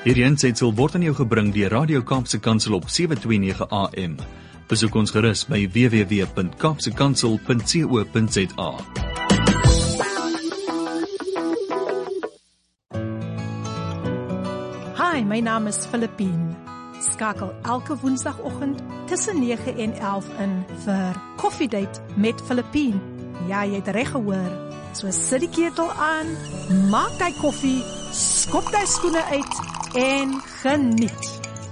Hierdie aansetsel word aan jou gebring deur Radio Kaapse Kansel op 729 AM. Besoek ons gerus by www.kapsekansel.co.za. Hi, my naam is Filippine. Skakel elke woensdagoggend tussen 9 en 11 in vir Koffiedייט met Filippine. Ja, jy het reg gehoor. So sit die ketel aan, maak die koffie, skop die skoene uit en geniet.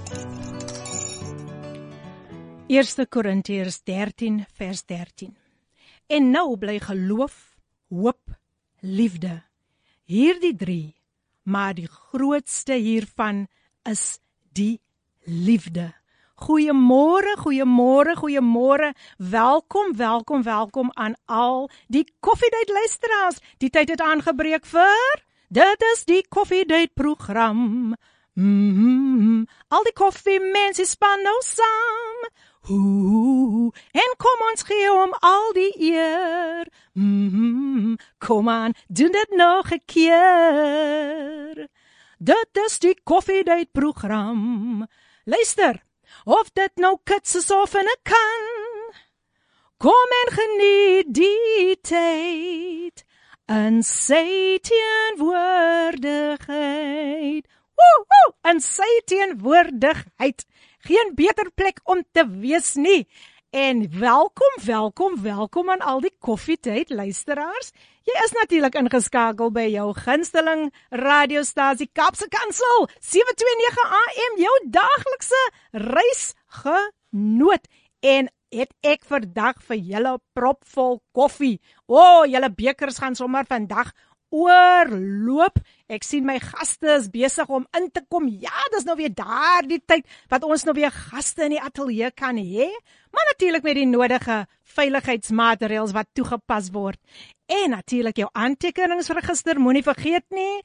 1 Korintiërs 13 vers 13. En nou bly geloof, hoop, liefde. Hierdie 3, maar die grootste hiervan is die liefde. Goeiemôre, goeiemôre, goeiemôre. Welkom aan al die Koffiedייט luisteraars. Die tyd het aangebreek vir dit is die Koffiedייט program. Al die koffiemense span nou saam. En kom ons gee hom al die eer. Kom aan, doen dit nog 'n keer. Dit is die Koffiedייט program. Luister. Of dit nou kits is of in 'n kan, kom en geniet die tyd in sy teenwoordigheid. In sy teenwoordigheid. Geen beter plek om te wees nie. En welkom aan al die Koffiedייט luisteraars. Jy is natuurlik ingeskakel by jou gunsteling radiostasie Kaapse Kansel 729 AM, jou daaglikse reisgenoot. En het ek vandag vir julle propvol koffie. Julle bekers gaan sommer vandag oorloop. Ek sien my gaste is besig om in te kom. Ja, dis nou weer daardie tyd wat ons nou weer gaste in die ateljee kan hê. Maar natuurlik met die nodige veiligheidsmaatreëls wat toegepas word. En natuurlik jou aantekeningsregister, moenie vergeet nie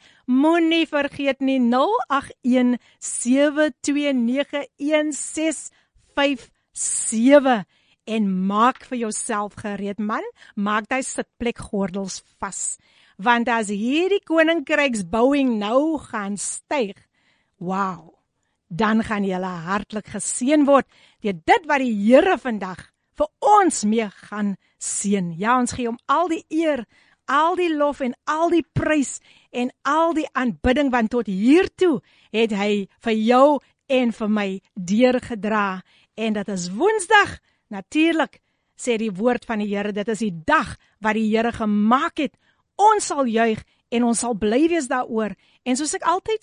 08172916557 en maak vir jouself gereed, man, maak die sitplekgordels vas. Want as hierdie koninkryksbouing nou gaan styg, wow, dan gaan julle hartlik geseën word deur dit wat die Here vandag vir ons mee gaan seën. Ja, ons gee hom al die eer, al die lof en al die prys en al die aanbidding, want tot hiertoe het hy vir jou en vir my deurgedra. En dit is Woensdag, natuurlik, sê die woord van die Here, dit is die dag wat die Here gemaak het. Ons sal juig en ons sal bly wees daaroor. En soos ek altyd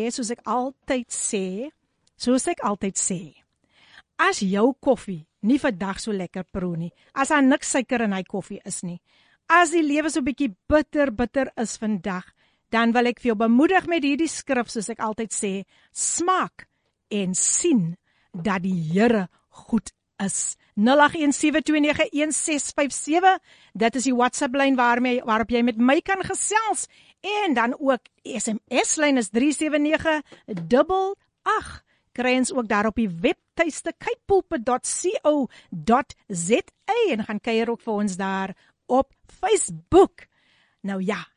sê, as jou koffie nie vandag so lekker proe nie, as daar niks suiker in hy koffie is nie, as die lewe so bietjie bitter is vandag, dan wil ek vir jou bemoedig met hierdie skrif, soos ek altyd sê, smaak en sien dat die Here goed is. 08172916557, dit is die WhatsApp-lyn waarop jy met my kan gesels, en dan ook SMS-lyn is 37988, kry ons ook daar op die webtuiste kypulpit.co.za en gaan kuier ook vir ons daar op Facebook. Nou ja,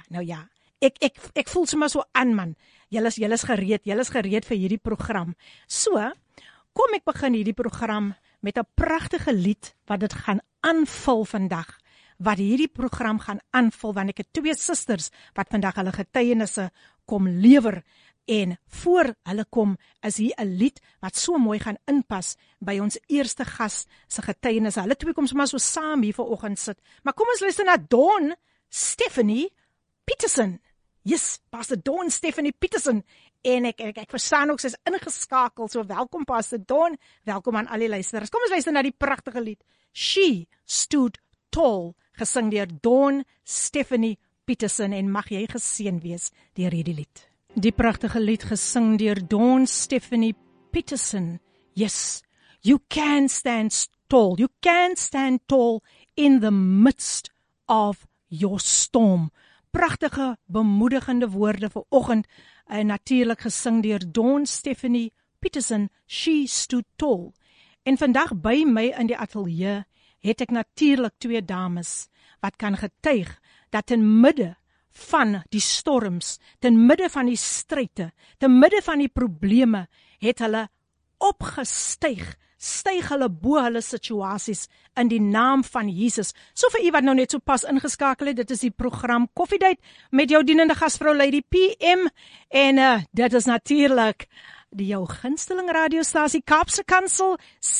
ek voel sommer so aan, man, julle is gereed vir hierdie program. So, kom ek begin hierdie program met 'n pragtige lied wat dit gaan aanvul vandag, wat hierdie program gaan aanvul, want ek het 2 susters wat vandag hulle getuienisse kom lewer, en voor hulle kom is hier 'n lied wat so mooi gaan inpas by ons eerste gas se getuienisse. Hulle 2 kom sommer so saam hier vanoggend sit. Maar kom ons luister na Dawn Stephanie Peterson. Yes, Pastor Dawn Stephanie Peterson. En ek verstaan ook, sy is ingeskakel, so welkom Pastor Dawn, welkom aan al die luisteraars. Kom ons luister na die pragtige lied, She Stood Tall, gesing deur Dawn Stephanie Peterson, en mag jy geseën wees deur hierdie lied. Die pragtige lied gesing deur Dawn Stephanie Peterson, yes, you can stand tall in the midst of your storm. Pragtige, bemoedigende woorde vir oggend, en natuurlik gesing deur Dawn Stephanie Peterson, She Stood Tall. En vandag by my in die ateljee het ek natuurlik 2 dames wat kan getuig dat in midde van die storms, ten midde van die stryde, ten midde van die probleme, het hulle opgestyg, styg hulle bo hulle situasies in die naam van Jesus. So vir u wat nou net so pas ingeskakel het, dit is die program Koffiedייט met jou dienende gasvrou Lady PM en dit is natuurlik die jou gunsteling radiostasie Kaapse Kansel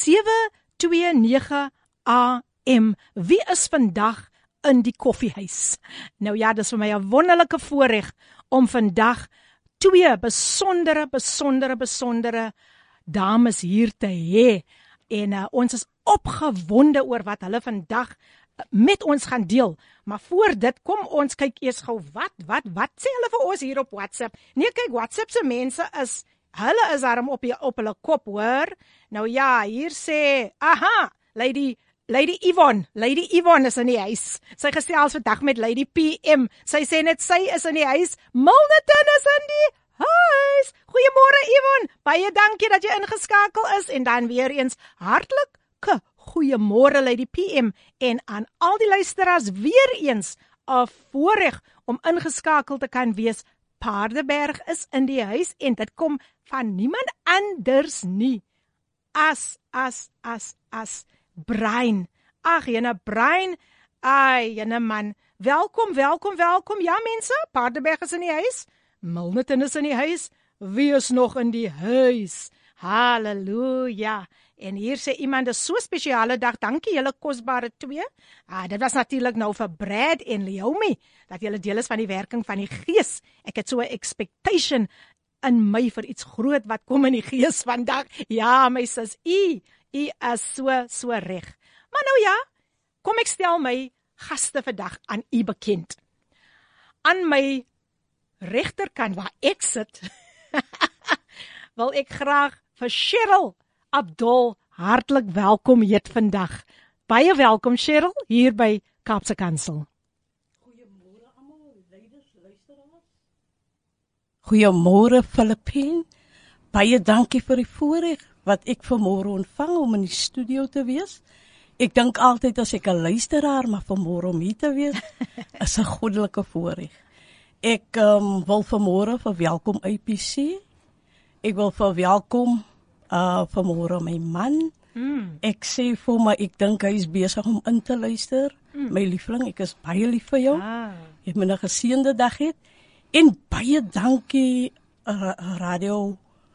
729 AM. Wie is vandag in die koffiehuis? Nou ja, dis vir my 'n wonderlike voorreg om vandag twee besondere dames hier te hê. En ons is opgewonde oor wat hulle vandag met ons gaan deel. Maar voor dit, kom ons kyk eers gou wat sê hulle vir ons hier op WhatsApp. Nee, kyk, WhatsApp se mense hulle is daarom op hulle kop, hoor. Nou ja, hier sê, Lady Yvonne is in die huis. Sy gesels vandag met Lady PM. Sy sê net sy is in die huis. Milnerton is in die huis. Goeiemôre Yvonne. Baie dankie dat jy ingeskakel is en dan weer eens hartlike goeiemôre Lady PM en aan al die luisteraars weer eens 'n voorreg om ingeskakel te kan wees. Paardeberg is in die huis en dit kom van niemand anders nie as Brein. Ag, jene Brein. Ai, jene man. Welkom. Ja mense, Paardeberg is in die huis. Milnerton is in die huis. Wie is nog in die huis? Halleluja. En hier sê iemand, dis so spesiale dag. Dankie julle kosbare twee. Dit was natuurlik nou vir Brad en Leomi, dat julle deel is van die werking van die Gees. Ek het so 'n expectation in my vir iets groot wat kom in die Gees vandag. Ja, my sis, u is so reg. Maar nou ja, kom ek stel my gaste vandag aan u bekend. Aan my regterkant waar ek sit, wil ek graag vir Cheryl Abdul hartlik welkom heet vandag. Baie welkom Cheryl hier by Kaapse Kansel. Goeiemôre almal, luisteraars. Goeiemôre Filippine. Baie dankie vir die voorreg wat ek vanmôre ontvang om in die studio te wees. Ek dink altyd as ek 'n luisteraar, maar vanmôre om hier te wees is 'n goddelike voorreg. Ek wil vanmôre verwelkom IPC. Ek wil verwelkom vanmôre my man. Ek sê vir my, ek dink hy is besig om in te luister. My liefling, ek is baie lief vir jou. Jy het my 'n geseënde dag hê. En baie dankie radio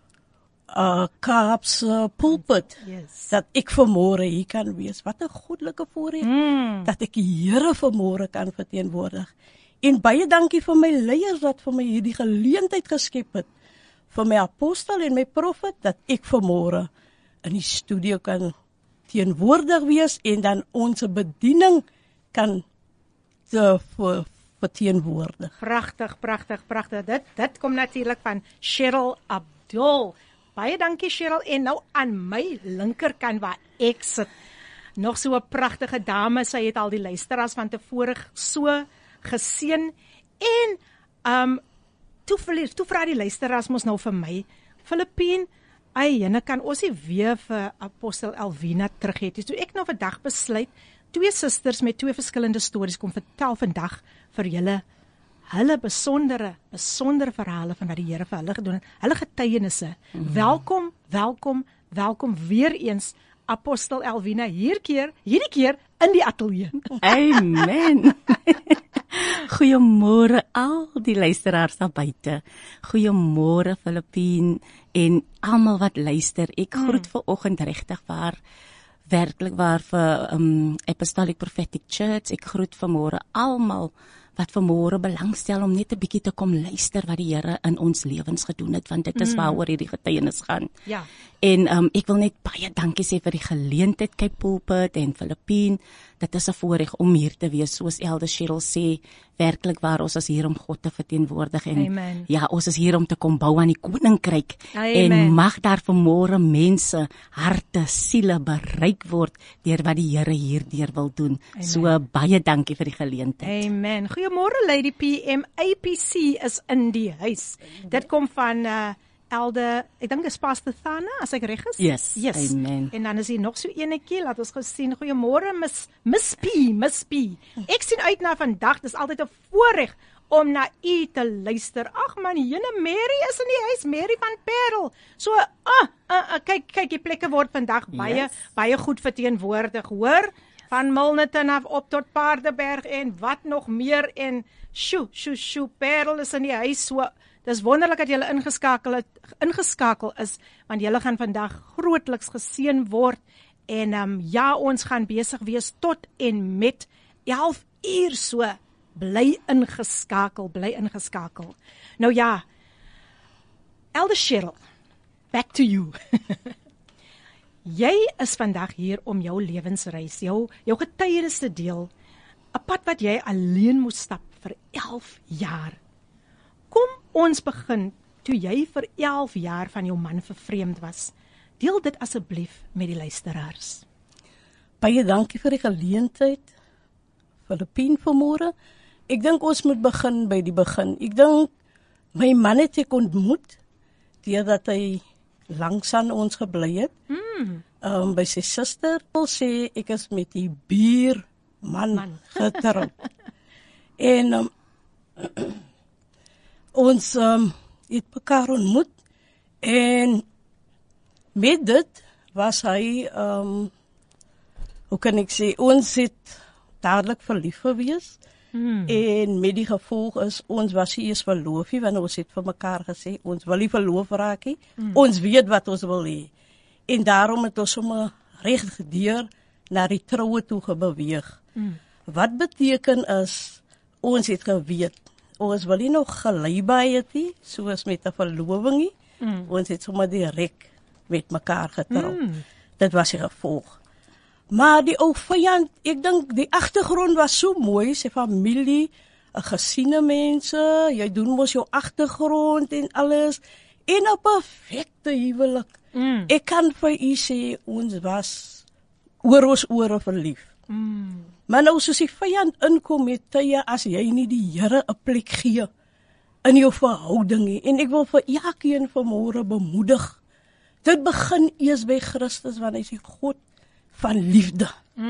Kaapse Pulpit. Yes. Dat ek vanmôre hier kan wees. Wat 'n goddelike voorreg dat ek die Here vanmôre kan verteenwoordig. En baie dankie vir my leiers wat vir my hierdie geleentheid geskep het. Vir my apostel en my profet, dat ek vanmôre in die studio kan teenwoordig wees en dan ons bediening kan verteenwoordig. Pragtig. Dit kom natuurlik van Cheryl Abdul. Baie dankie Cheryl. En nou aan my linkerkant waar ek sit, nog so 'n pragtige dame. Sy het al die luisteraars van tevore so geseën en toe vra die luisteraars mos nou vir my, Filippine, jyne kan ons nie weer vir Apostel Elvina terug hê. So ek nou vandag besluit, twee susters met twee verskillende stories kom vertel vandag vir julle hulle besondere verhale van wat die Here vir hulle gedoen het, hulle getuienisse. Welkom weer eens Apostel Elvina hierdie keer in die ateljee. Amen. Goeiemôre al die luisteraars daar buite. Goeiemôre Filippine en almal wat luister. Ek groet vanoggend regtig werklik waar vir Apostolic Prophetic Church. Ek groet vanmôre almal wat vanmôre belangstel om net 'n bietjie te kom luister wat die Here in ons lewens gedoen het, want dit is waaroor hierdie getuienis gaan. Ja. En ek wil net baie dankie sê vir die geleentheid Cape Pulpit en Filippine. Dit is 'n voorreg om hier te wees, soos Elder Cheryl sê, werklik waar ons is hier om God te verteenwoordig en Amen. ja, ons is hier om te kom bou aan die koninkryk. Amen. En mag daar vanmôre mense, harte, siele bereik word deur wat die Here hierdeur wil doen. Amen. So baie dankie vir die geleentheid. Amen. Goeiemôre Lady PM. APC is in die huis. Dit kom van Elder, ek dink dis Pastor Thana, as ek reg is. Yes. Amen. En dan is hier nog so enetjie, laat ons gesien. Goeiemôre Miss P. Ek sien uit na vandag. Dis altyd 'n voorreg om na u te luister. Ag man, jene Mary is in die huis, Mary van Parel. So, kyk, die plekke word vandag baie goed verteenwoordig, hoor? Van Milnerton af op tot Paardeberg en wat nog meer en sjoe, Parel is in die huis. So, dis wonderlik dat julle ingeskakel is, want julle gaan vandag grootliks geseën word. En ja, ons gaan besig wees tot en met 11 uur so. Bly ingeskakel. Nou ja, Elder Cheryl, back to you. Jy is vandag hier om jou lewensreis, jou getuienis te deel, 'n pad wat jy alleen moes stap vir 11 jaar. Kom ons begin toe jy vir 11 jaar van jou man vervreemd was. Deel dit asseblief met die luisteraars. Baie dankie vir die geleentheid, Filippien vanmôre. Ek dink ons moet begin by die begin. Ek dink my man het ek ontmoet deurdat hy langs aan ons gebly het. By sy suster wil sê ek is met die buurman getroud. En ons het mekaar ontmoet en met dit was hy, hoe kan ek sê, ons het dadelik verlief gewees. En met die gevolg is, ons was nie eers verloof nie, want ons het vir mekaar gesê, ons wil nie verloof raak nie, ons weet wat ons wil hê. En daarom het ons sommer rechtgedeur na die troue toe gebeweeg. Wat beteken is, ons het geweet, ons wil nie nog gelei het nie, soos met 'n verloving nie, ons het sommer direk met mekaar getroud. Dit was die gevolg. Maar die ou vyand, ek dink die agtergrond was so mooi, sy familie, 'n gesiene mense, jy doen mos jou agtergrond en alles, en 'n perfekte huwelik. Ek kan vir u sê, ons was oor ons ore verlief. Maar nou soos die vyand inkom met tye, as jy nie die Here 'n plek gee in jou verhouding nie, en ek wil vir elkeen vanmôre bemoedig, dit begin eers by Christus, want hy is die God van liefde.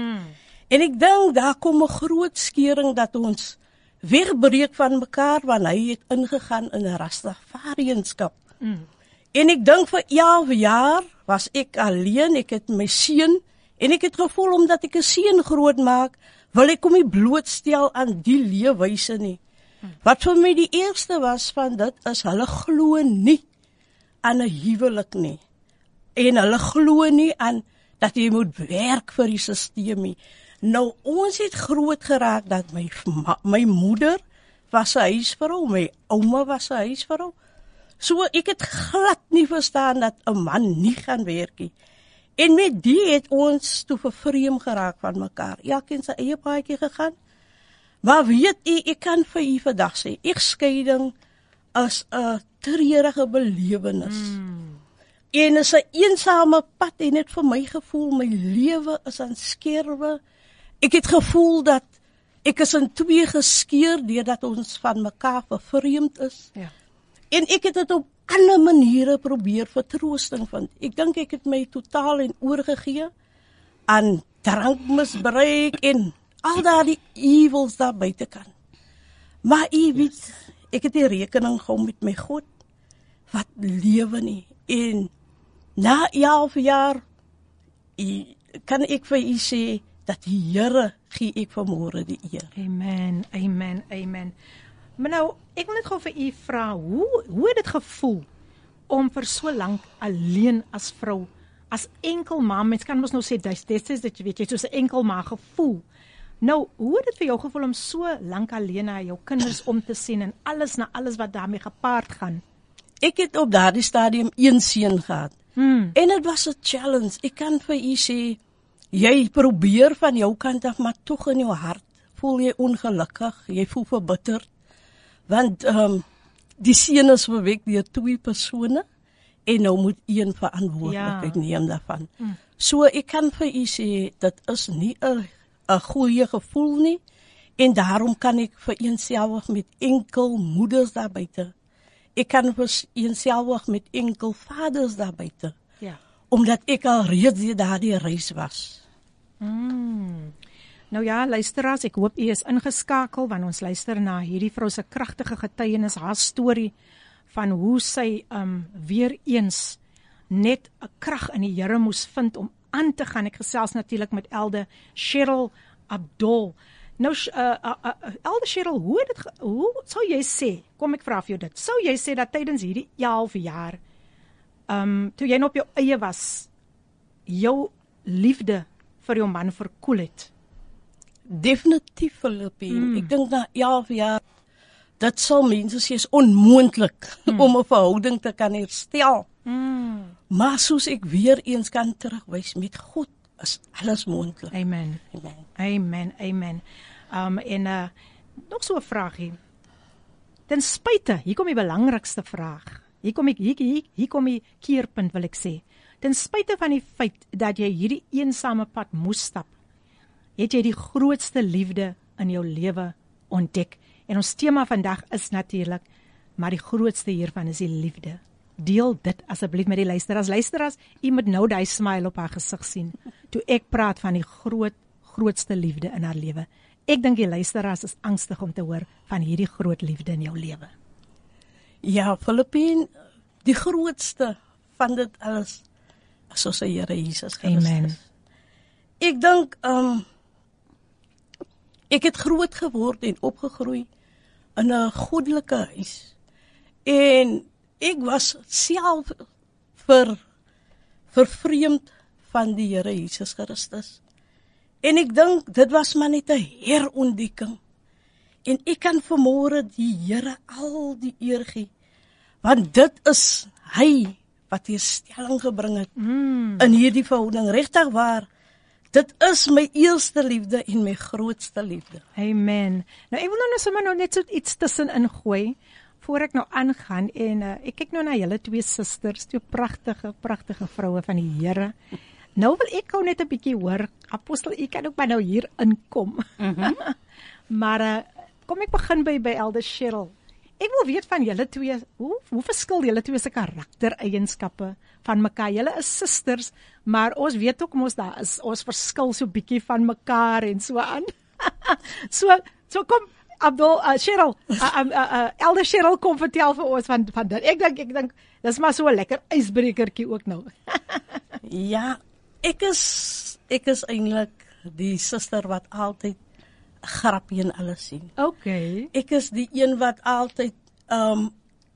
En ek dink, daar kom 'n groot skering dat ons wegbreek van mekaar, want hy het ingegaan in 'n Rastafariënskap. En ek dink vir 11 jaar was ek alleen, ek het my seun, en ek het gevoel, omdat ek 'n seun groot maak, wil ek hom nie blootstel aan die leefwyse nie. Wat vir my die eerste was van dit is, hulle glo nie aan 'n huwelik nie. En hulle glo nie aan dat jy moet werk vir die sisteem nie. Nou, ons het groot geraak dat my moeder was 'n huisvrou, my ouma was 'n huisvrou. So ek het glad nie verstaan dat 'n man nie gaan werk nie. En met die het ons toe vervreem geraak van mekaar. Elkeen sy eie paadjie gegaan. Maar weet u, ek kan vir u vandag sê, egskeiding is 'n treurige belewenis. En is 'n eensame pad, en het vir my gevoel, my lewe is aan skerwe. Ek het gevoel dat ek is in twee geskeur, deurdat ons van mekaar vervreemd is. Ja. En ek het dit op ander maniere probeer vertroosting vind. Ek dink ek het my totaal en oorgegee aan drankmisbruik en al daardie evils daar buitekant. Maar u weet, ek het die rekening gehou met my God, wat lewe nie. En na 11 jaar, kan ek vir u sê, dat die Here gee ek vanmôre die eer. Amen, amen, amen. Maar nou, ek wil net gou vir u vra, hoe het dit gevoel om vir so lank alleen as vrou, as enkel ma, mens kan mos nou sê, destyds dat jy weet, jy het soos 'n enkel ma gevoel. Nou, hoe het dit vir jou gevoel om so lank alleen na jou kinders om te sien en alles wat daarmee gepaard gaan? Ek het op daardie stadium een seun gehad. En dit was 'n challenge. Ek kan vir u sê, jy probeer van jou kant af, maar tog in jou hart voel jy ongelukkig, jy voel verbitterd, want die seun is verwek deur twee persone, en nou moet een verantwoordelikheid neem daarvan. So ek kan vir u sê, dit is nie 'n goeie gevoel nie, en daarom kan ek vereenselwig met enkel moeders daar buite. Ek kan vereenselwig met enkel vaders daar buite. Ja. Omdat ek al reeds daardie reis was. Nou ja, luisteraars, ek hoop u is ingeskakel want ons luister na hierdie vrou se kragtige getuienis, haar storie van hoe sy weer eens net 'n krag in die Here moes vind om aan te gaan. Ek gesels natuurlik met Elder Cheryl Abdul. Nou Elder Cheryl, hoe sou jy sê? Kom ek vra vir jou dit. Sou jy sê dat tydens hierdie 11 jaar toe jy nog op jou eie was, jou liefde vir jou man verkoel het? Definitief, Philippine. Ek dink na 11 jaar, dit sal mense sê is onmoontlik om 'n verhouding te kan herstel. Maar soos ek weer eens kan terugwys, met God is alles moontlik. Amen. Amen. En nog so 'n vraagie. Ten spyte, hier kom die belangrikste vraag. Hier kom die keerpunt, wil ek sê. Ten spyte van die feit dat jy hierdie eensame pad moes stap, het jy die grootste liefde in jou lewe ontdek. En ons tema vandag is natuurlik, maar die grootste hiervan is die liefde. Deel dit asseblief met die luisteraars. Luisteraars, u moet nou daai smile op haar gesig sien, toe ek praat van die grootste liefde in haar lewe. Ek dink die luisteraars is angstig om te hoor van hierdie groot liefde in jou lewe. Ja, Philippine, die grootste van dit alles is ons Here Jesus Christus. Amen. Ek dink, ek het groot geword en opgegroei in 'n goddelike huis. En ek was self vervreemd van die Here Jesus Christus. En ek dink, dit was maar net 'n herontdekking. En ek kan vanmôre die Here al die eer gee, want dit is hy wat herstelling gebring het in hierdie verhouding. Regtig waar, dit is my eerste liefde en my grootste liefde. Amen. Nou ek wil nou sommer net so iets tussenin gooi, voor ek nou aangaan, en ek kyk nou na julle twee susters, twee pragtige vroue van die Here. Nou wil ek gou net 'n bietjie hoor, Apostel, u kan ook maar nou hier inkom. Maar kom ek begin by Elder Cheryl. Ek wil weet van julle twee, hoe verskil julle twee se karaktereienskappe van mekaar? Julle is susters, maar ons weet ook daar is ons verskil so bietjie van mekaar en so aan. so kom Abdul, Cheryl, Elder Cheryl, kom vertel vir ons van dit. Ek dink dis maar so 'n lekker ysbrekertjie ook nou. Ja, ek is eintlik die suster wat altyd grappie en alles sien. Okay. Ek is die een wat altyd 'n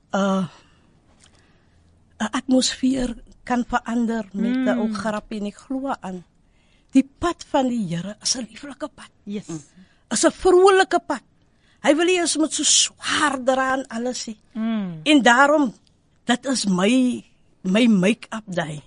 atmosfeer kan verander met 'n ou grappie, en ek glo aan. Die pad van die Here is 'n lieflike pad. Yes. Is 'n vrolike pad. Hy wil nie ons moet so swaar dra aan alles nie. En daarom, dit is my make-up day.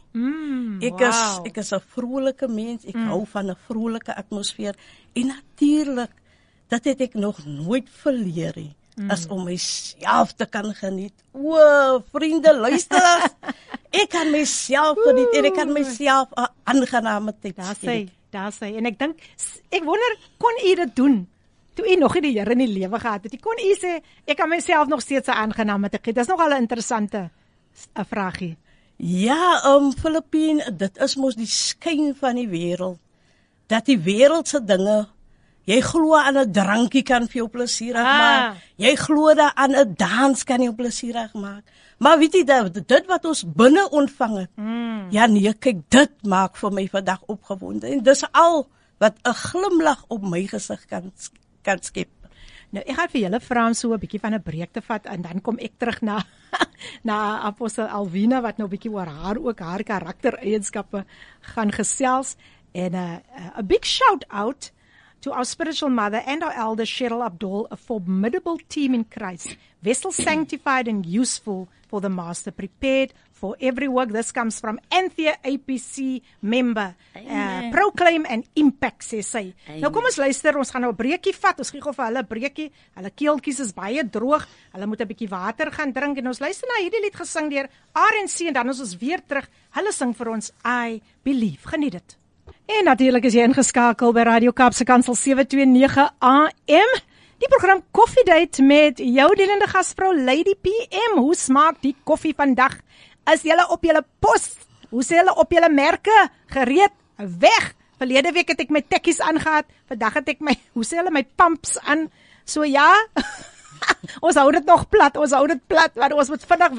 Ek is 'n vrolike mens, ek hou van 'n vrolike atmosfeer, en natuurlik, dit het ek nog nooit verleer nie, is om myself te kan geniet. O, vriende, luister, ek kan myself geniet, en ek kan myself 'n aangename tyd skep. Daar sê, en ek wonder, kon u dit doen, toe u nog nie die Here in die lewe gehad het? Kon u sê, ek kan myself nog steeds 'n aangename tyd gee? Dis nogal 'n interessante vraagie. Ja, Philippine, dit is mos die skyn van die wêreld, dat die wêreldse dinge, jy glo aan 'n drankie kan vir jou plesierig maak, jy glo dat aan 'n dans kan jou plesierig maak, maar weet jy, dit wat ons binne ontvang het, ja nee, kyk, dit maak vir my vandag opgewonde, en dis al wat 'n glimlag op my gesig kan skep. Nou, ek gaan vir julle vra om so 'n bietjie van 'n breek te vat, en dan kom ek terug na Apostel Alvina, wat nou 'n bietjie oor haar karaktereienskappe gaan gesels. En a big shout out to our spiritual mother and our elder Cheryl Abdul, a formidable team in Christ, vessel sanctified and useful for the master, prepared for every work. This comes from Anthea APC member. Proclaim and impact, sê sy. Nou kom ons luister, ons gaan nou 'n breekie vat. Ons gee gou vir hulle 'n breekie. Hulle keeltjies is baie droog. Hulle moet 'n bietjie water gaan drink, en ons luister na hierdie lied gesing deur RNC, en dan is ons weer terug. Hulle sing vir ons I Believe. Geniet dit. En natuurlik is jy ingeskakel by Radio Kaapse Kansel 729 AM. Die program Coffee Date met jou dienende gasvrou Lady PM. Hoe smaak die koffie vandag? Is julle op julle pos? Hoe sê julle op julle merke? Gereed? Weg Verlede week het ek my tekkies aangehad, vandag het ek my, hoe sê hulle, my pumps aan. So ja, ons hou dit nog plat, want ons moet vinnig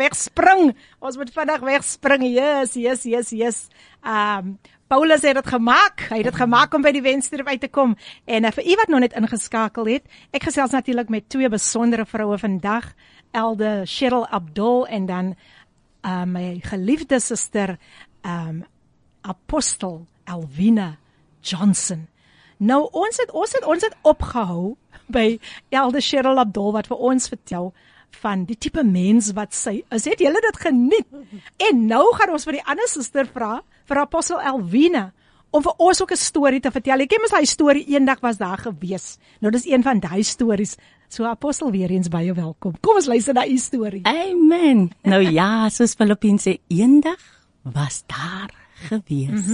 wegspring. Yes. Paulus het dit gemaak. Hy het dit gemaak om by die wenstreep uit te kom. En vir u wat nog net ingeskakel het, ek gesels natuurlik met twee besondere vroue vandag, Elde Cheryl Abdul en dan my geliefde suster Apostel Alvina Johnson. Nou ons het opgehou by Elde Cheryl Abdul wat vir ons vertel van die tipe mens wat sy is. Het julle dit geniet? En nou gaan ons vir die ander suster vra, vir Apostel Alvina, om vir ons ook 'n storie te vertel. Ek ken mos hy storie, eendag was daar gewees. Nou dis een van daai stories. So Apostel, weer eens baie welkom. Kom ons luister na u storie. Amen. Nou ja, soos Filippien sê, eendag was daar gewees.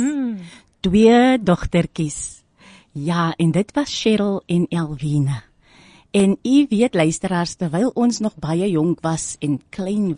Twee dogtertjies. Ja, en dit was Cheryl en Alvina. En u weet luisteraars, terwyl ons nog baie jonk was en klein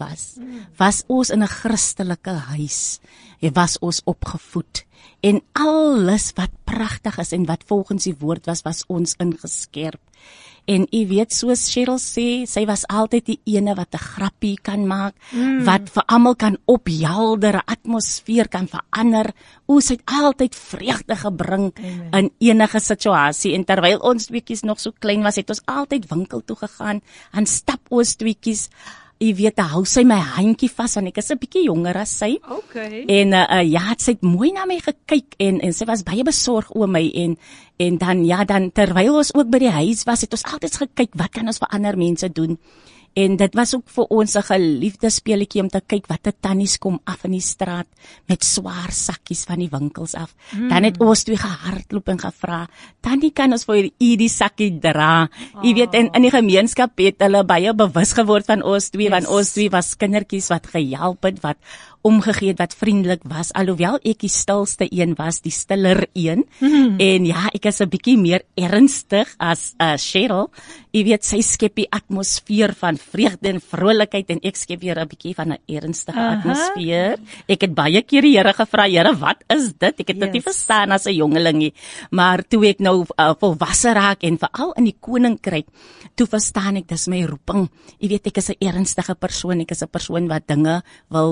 was ons in 'n Christelike huis. Was ons opgevoed. En alles wat pragtig is en wat volgens die woord was ons ingeskerp. En u weet, soos Cheryl sê, sy was altyd die ene wat 'n grappie kan maak, wat vir almal kan ophelder, 'n atmosfeer kan verander. Sy het altyd vreugde gebring in enige situasie. En terwyl ons tweeetjies nog so klein was, het ons altyd winkel toe gegaan, en stap ons tweeetjies. Jy weet, hou sy my handjie vas, want ek is 'n bietjie jonger as sy. Okay. En ja, sy het mooi na my gekyk en sy was baie besorg oor my en dan terwyl ons ook by die huis was, het ons altyd gekyk wat kan ons vir ander mense doen. En dit was ook vir ons 'n geliefde speletjie om te kyk watter tannies kom af in die straat met swaar sakkies van die winkels af. Dan het ons twee gehardloop en gevra, "Tannie, kan ons vir u die sakkie dra?" Jy weet, en in die gemeenskap het hulle baie bewus geword van ons twee, want ons twee was kindertjies wat gehelp het, wat omgegee het, wat vriendelik was, alhoewel ek die stilste een was, die stiller een. En ja, ek is 'n bietjie meer ernstig as Cheryl. Jy weet, sy skep die atmosfeer van vreugde en vrolikheid en ek skep weer 'n bietjie van 'n ernstige atmosfeer. Ek het baie keer die Here gevra, Here, wat is dit? Ek het dit nie verstaan as 'n jongeling nie. Maar toe ek nou volwasse raak en veral in die koninkryk, toe verstaan ek dis my roeping. Jy weet, ek is 'n ernstige persoon, ek is 'n persoon wat dinge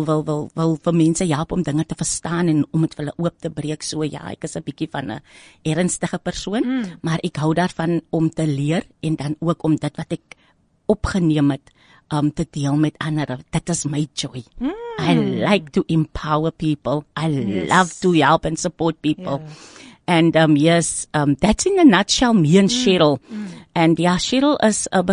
wil vir mense help om dinge te verstaan en om dit vir hulle oop te breek. So ja, ek is 'n bietjie van 'n ernstige persoon, maar ek hou daarvan om te leer en dan ook om dit wat ek opgeneem het te deel met ander. Dit is my joy. I like to empower people. I love to help and support people. And that's in a nutshell me and Cheryl. And ja, Cheryl is 'n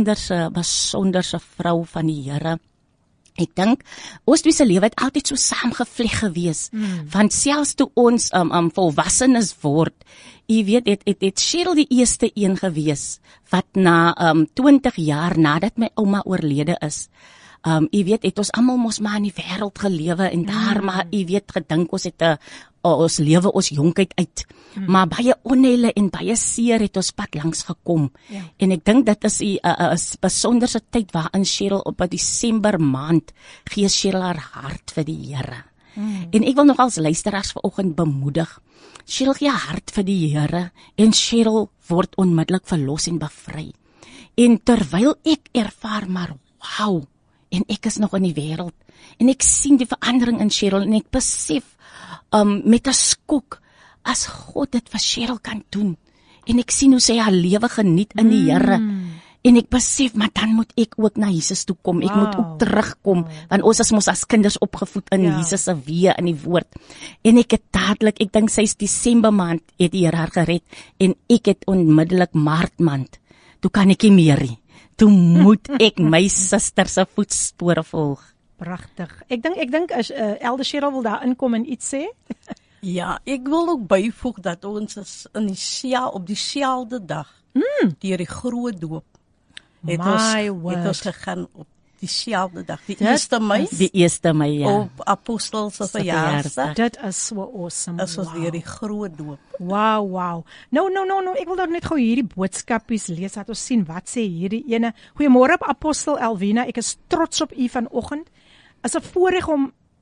besonderse vrou van die Here. Ek dink ons twee se lewe het altyd so saamgevleg gewees. Want selfs toe ons volwassenes word, jy weet, het Cheryl die eerste een gewees wat na 20 jaar nadat my ouma oorlede is. Jy weet, het ons almal mos maar in die wêreld gelewe en daar maar jy weet gedink ons het ons lewe ons jonkheid uit. Maar baie onheile en baie seer het ons pad langs gekom. En ek dink dit is 'n besonderse tyd waarin Cheryl op 'n Desember maand gee Cheryl haar hart vir die Here. En ek wil nog als luisteraars vanoggend bemoedig. Cheryl gee haar hart vir die Here en Cheryl word onmiddellik verlos en bevry. En terwyl ek ervaar maar wow, en ek is nog in die wêreld en ek sien die verandering in Cheryl en ek besef met 'n skok as God dit vir Cheryl kan doen en ek sien hoe sy haar lewe geniet in die Here en ek besef maar dan moet ek ook na Jesus toe kom, ek moet ook terugkom want ons is mos as kinders opgevoed in Jesus se weë in die woord en ek het dadelik, ek dink sy's Desember maand het die Here haar gered en ek het onmiddellik Maart maand, toe kan ek nie meer nie. Toe moet ek my suster se voetspore volg. Pragtig. Ek dink as Elde Cheryl wil daar inkom en iets sê. Ja, ek wil ook byvoeg dat ons is op dieselfde dag deur die groot doop het ons gegaan op dieselfde dag, die 1 Mei. Die 1 Mei, ja. Op Apostel se verjaarsdag. Dit is so awesome. Is ons deur die groot doop. Wow. Nou, ek wil dan net gou hierdie boodskapies lees, dat ons sien wat sê hierdie ene. Goeiemôre Apostel Alvina, ek is trots op u vanoggend. Is 'n voorreg om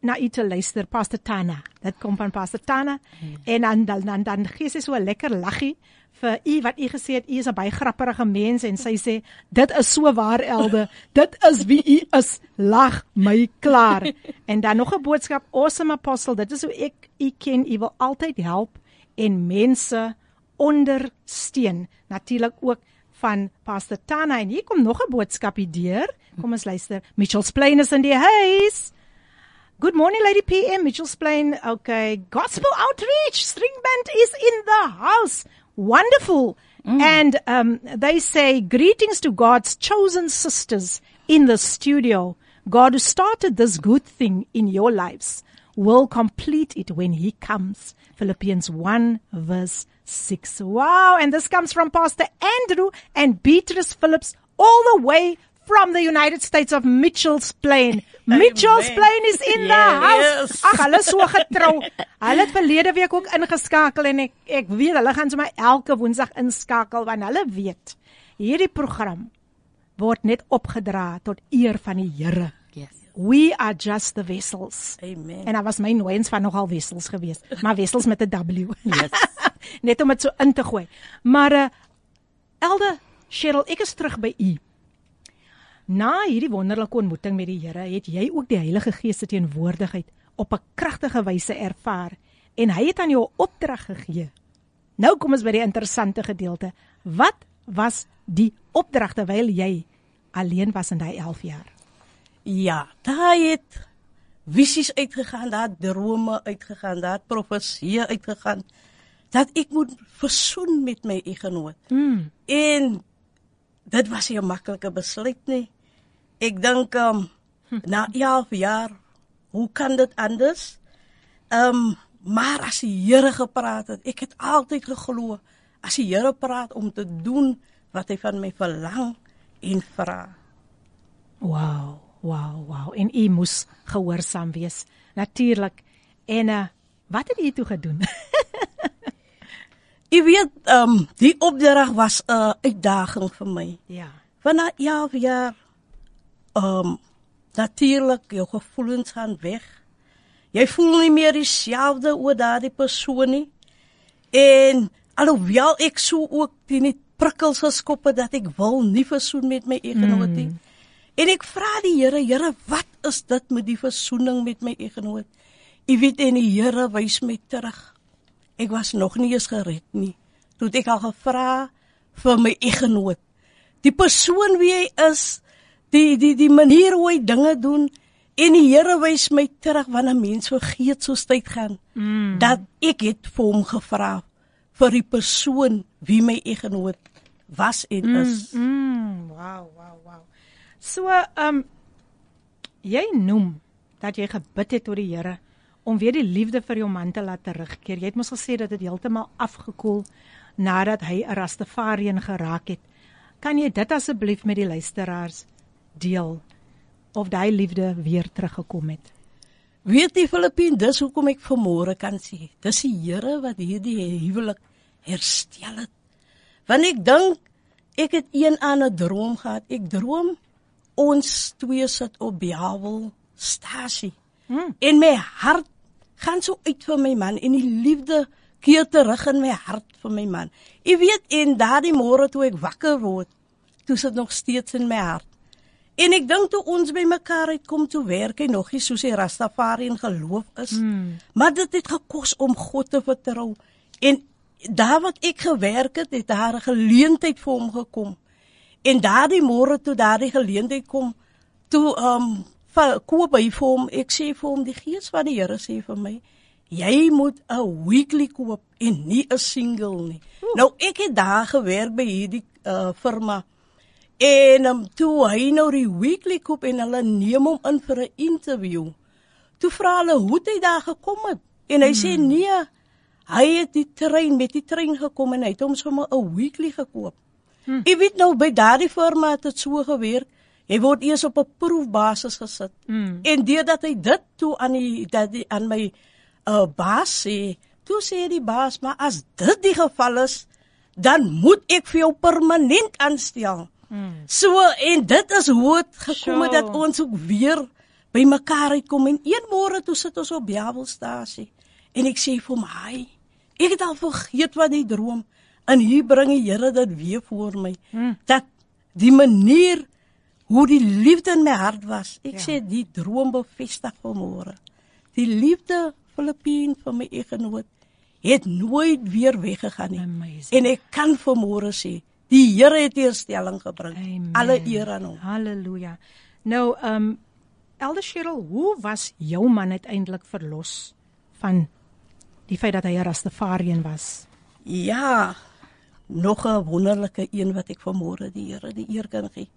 na u te luister, Pastor Tana. Dit kom van Pastor Tana. En dan gee sy so 'n lekker laggie vir u wat u gesê het, u is 'n baie grappige mens en sy sê, dit is so waar Elde, dit is wie u is, lag my klaar. En dan nog 'n boodskap, awesome apostle, dit is hoe ek u ken, u wil altyd help en mense ondersteun. Natuurlik ook van Pastor Tana en hier kom nog 'n boodskapie deur. Kom ons luister. Mitchell's Plain is in die huis. Good morning, Lady PM. Mitchell's Plain. Okay. Gospel Outreach. String band is in the house. Wonderful. And they say, greetings to God's chosen sisters in the studio. God who started this good thing in your lives will complete it when He comes. Philippians 1 verse 6. Wow. And this comes from Pastor Andrew and Beatrice Phillips all the way from the United States of Mitchell's Plain. Mitchell's Plain is in the house. Ag, hulle is so getrou. Hulle het verlede week ook ingeskakel en ek weet hulle gaan sommer elke Woensdag inskakel want hulle weet hierdie program word net opgedra tot eer van die Here. Yes. We are just the vessels. Amen. En daar was my nooiens van nogal wessels geweest, maar wessels met 'n W. Yes. Net om dit so in te gooi. Maar Elde, Cheryl, ek is terug by u. Na hierdie wonderlike ontmoeting met die Here, het jy ook die Heilige Gees se teenwoordigheid op 'n kragtige wyse ervaar en hy het aan jou 'n opdrag gegee. Nou kom ons by die interessante gedeelte. Wat was die opdrag terwyl jy alleen was in daai 11 jaar? Ja, daar het visies uitgegaan, daar het drome uitgegaan, daar het profesieë uitgegaan, dat ek moet versoen met my eggenoot. En dit was nie 'n maklike besluit nie. Ek dink, na 11 jaar, hoe kan dit anders? Maar as die Here gepraat het, ek het altyd geglo, as die Here praat om te doen wat hy van my verlang en vra. Wow. En u moes gehoorsaam wees. Natuurlik. En wat het u toe gedoen? U weet, die opdrag was 'n uitdaging vir my. Ja. Want na 11 jaar, natuurlik, jou gevoelens gaan weg. Jy voel nie meer dieselfde oor daardie persoon nie. En alhoewel ek so ook die prikkels geskop het dat ek wil nie versoen met my eggenoot nie. En ek vra die Here, wat is dit met die versoening met my eggenoot? U weet, en die Here wys my terug. Ek was nog nie eens gered nie. Toe ek al gevra vir my eggenoot. Die persoon wie hy is, die manier hoe hy dinge doen, en die Here wys my terug wanneer 'n mens vergeet soos tyd gaan, dat ek het vir hom gevra vir die persoon wie my eggenoot was en is. Wow. So, jy noem dat jy gebid het tot die Here om weer die liefde vir jou man te laat terugkeer. Jy het mos gesê dat dit heeltemal afgekoel nadat hy 'n Rastafarian geraak het. Kan jy dit asseblief met die luisteraars deel of daai liefde weer teruggekom het? Weet jy, Filippien, dis hoekom ek vanmôre kan sê, dis die Here wat hierdie huwelik herstel het. Want ek dink ek het een aan 'n droom gehad. Ek droom ons twee sit op Bybelstasie. En my hart gaan so uit vir my man en die liefde keer terug in my hart vir my man. Jy weet, en daardie môre toe ek wakker word, toe sit nog steeds in my hart. En ek dink toe ons by mekaar uitkom, toe werk hy nog nie soos hy Rastafari in geloof is. Maar dit het gekos om God te vertrou. En daar wat ek gewerk het, het daar 'n geleentheid vir hom gekom. En daardie môre toe daardie geleentheid kom, toe koop hy vir hom, ek sê vir hom, die Gees van die Here sê vir my, jy moet 'n weekly koop en nie 'n single nie. Nou ek het daar gewerk by hierdie firma. En toe hy nou die weekly koop en hulle neem hom in vir 'n interview. Toe vra hulle hoe hy daar gekom het. En hy sê nee, hy het met die trein gekom en hy het hom sommer 'n weekly gekoop. Jy weet nou, by daardie firma het dit so gewerk, jy word eers op 'n proefbasis gesit. En deurdat hy dit toe aan my baas sê, toe sê die baas, maar as dit die geval is, dan moet ek vir jou permanent aanstel. So, en dit is hoe het gekom het dat ons ook weer by mekaar uitkom en een môre toe sit ons op Bybelstasie en ek sê vir my, ek het al vergeet wat die droom en hier bring die Here dit weer voor my, dat die manier hoe die liefde in my hart was, ek sê die droom bevestig vanmôre, die liefde Filippien van my eggenoot het nooit weer weggegaan nie. Amazing. En ek kan vanmôre sê, die Here het herstelling gebring. Amen. Alle eer aan hom. Halleluja. Nou, Elder Cheryl, hoe was jou man uiteindelik verlos van die feit dat hy 'n Rastafarian was? Ja, nog 'n wonderlike een wat ek vanmôre die Here die eer kan gee.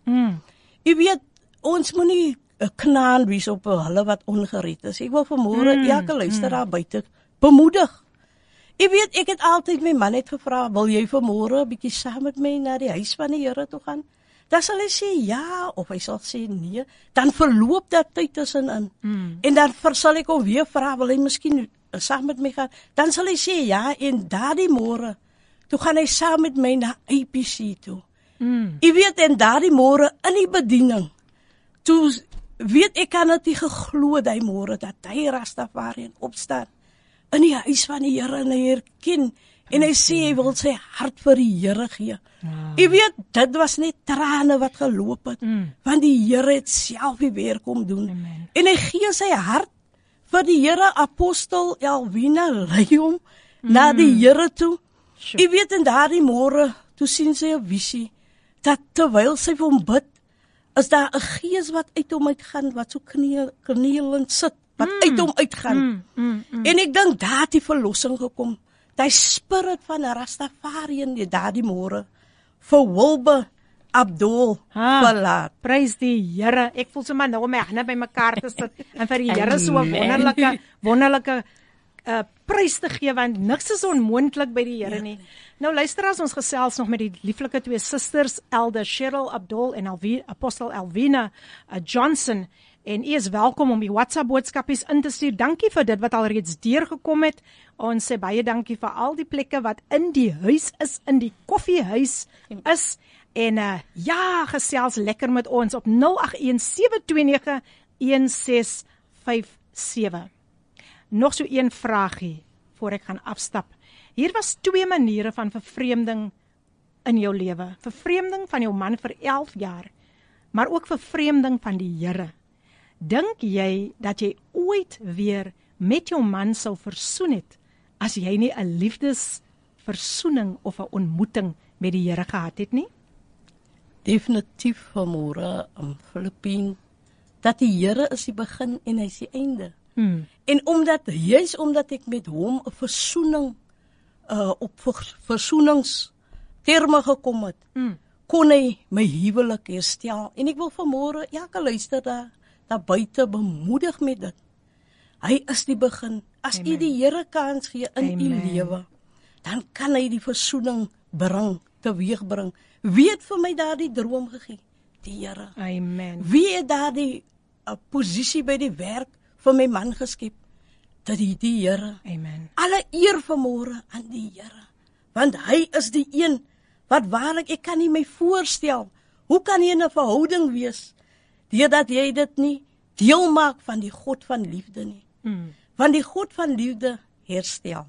Jy weet, ons moenie 'n knaan wees op hulle wat ongered is. Ek wil vanmôre elke luisteraar buite bemoedig. Jy weet, ek het altyd my man het gevra, wil jy vanmôre 'n bietjie saam met my na die huis van die Here toe gaan? Dan sal hy sê ja, of hy sal sê nee. Dan verloop dat tyd tussenin. En dan sal ek hom weer vra, wil hy miskien saam met my gaan? Dan sal hy sê ja, en daardie môre, toe gaan hy saam met my na APC toe. Jy weet, en daardie môre in die bediening, toe weet ek kan dit nie geglo die môre dat hy Rastafarian opstaan in die huis van die Here en hy herken en hy sê hy wil sy hart vir die Here gee. Jy weet, dit was net trane wat geloop het, want die Here het self die werk kom doen. Amen. En hy gee sy hart vir die Here. Apostel Elvina lei hom na die Here toe. Sure. Jy weet, in daardie môre, toe sien sy 'n visie, dat terwyl sy vir hom bid, is daar 'n gees wat uit hom uitgaan, wat so knielend sit, wat uit hom uitgaan. En ek dink daar het die verlossing gekom. Die spirit van 'n Rastafarian het daardie môre vir Wilbur Abdul verlaat. Prys die Here. Ek voel sommer nou om my hande by mekaar te sit en vir die Here so 'n wonderlike prys te gee, want niks is onmoontlik by die Here nie. Nou luister as ons gesels nog met die lieflike twee susters, Elder Cheryl Abdul en Apostel Elvina Johnson. En u is welkom om die WhatsApp boodskapies in te stuur. Dankie vir dit wat al reeds deurgekom het. Ons sê baie dankie vir al die plekke wat in die huis is, in die koffiehuis is. En ja, gesels lekker met ons op 0817291657. Nog so een vraagie voor ek gaan afstap. Hier was 2 maniere van vervreemding in jou lewe. Vervreemding van jou man vir 11 jaar, maar ook vervreemding van die Here. Dink jy dat jy ooit weer met jou man sou versoen het, as jy nie 'n liefdesversoening of 'n ontmoeting met die Here gehad het nie? Definitief vanmôre, Filippien, dat die Here is die begin en hy is die einde. En omdat ek met hom 'n versoening op versoeningsterme gekom het, kon hy my huwelik herstel. En ek wil vanmôre elke luisteraar daar buite bemoedig met dit. Hy is die begin. As u die Here kans gee in u lewe, dan kan hy die versoening teweegbring. Wie het vir my daardie droom gegee? Die Here. Amen. Wie het daardie posisie by die werk vir my man geskep? Dat die Here. Amen. Alle eer vanmôre aan die Here. Want hy is die een wat waarlik, ek kan nie my voorstel, hoe kan jy in 'n verhouding wees, deurdat jy dit nie deel maak van die God van liefde nie. Want die God van liefde herstel.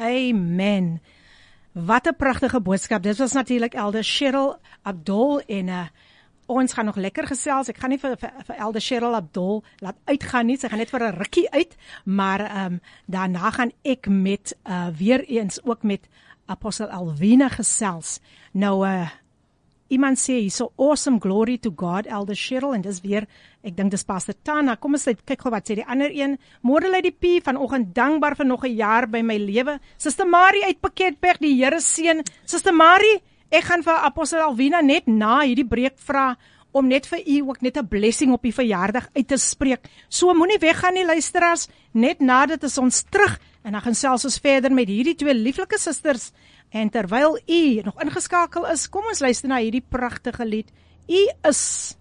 Amen. Wat 'n pragtige boodskap. Dit was natuurlik Elder Cheryl Abdul en ons gaan nog lekker gesels. Ek gaan nie vir Elder Cheryl Abdul laat uitgaan nie. Sy gaan net vir 'n rukkie uit, maar daarna gaan ek met weer eens ook met Apostel Elvina gesels. Nou iemand sê hier so awesome glory to God, Elder Cheryl, en dis weer, ek dink dis Pastor Tana. Kom ons kyk gou wat sê die ander een. Môre lê die P vanoggend dankbaar vir nog 'n jaar by my lewe. Suster Marie uit Pakketberg, die Here seën. Suster Marie, ek gaan vir Apostel Elvina net na hierdie breek vra om net vir u ook net 'n blessing op die verjaardag uit te spreek. So moenie weggaan nie, luisteraars. Net na dit is ons terug en dan gaan selfs ons verder met hierdie twee lieflike susters. En terwyl u nog ingeskakel is, kom ons luister na hierdie pragtige lied. U is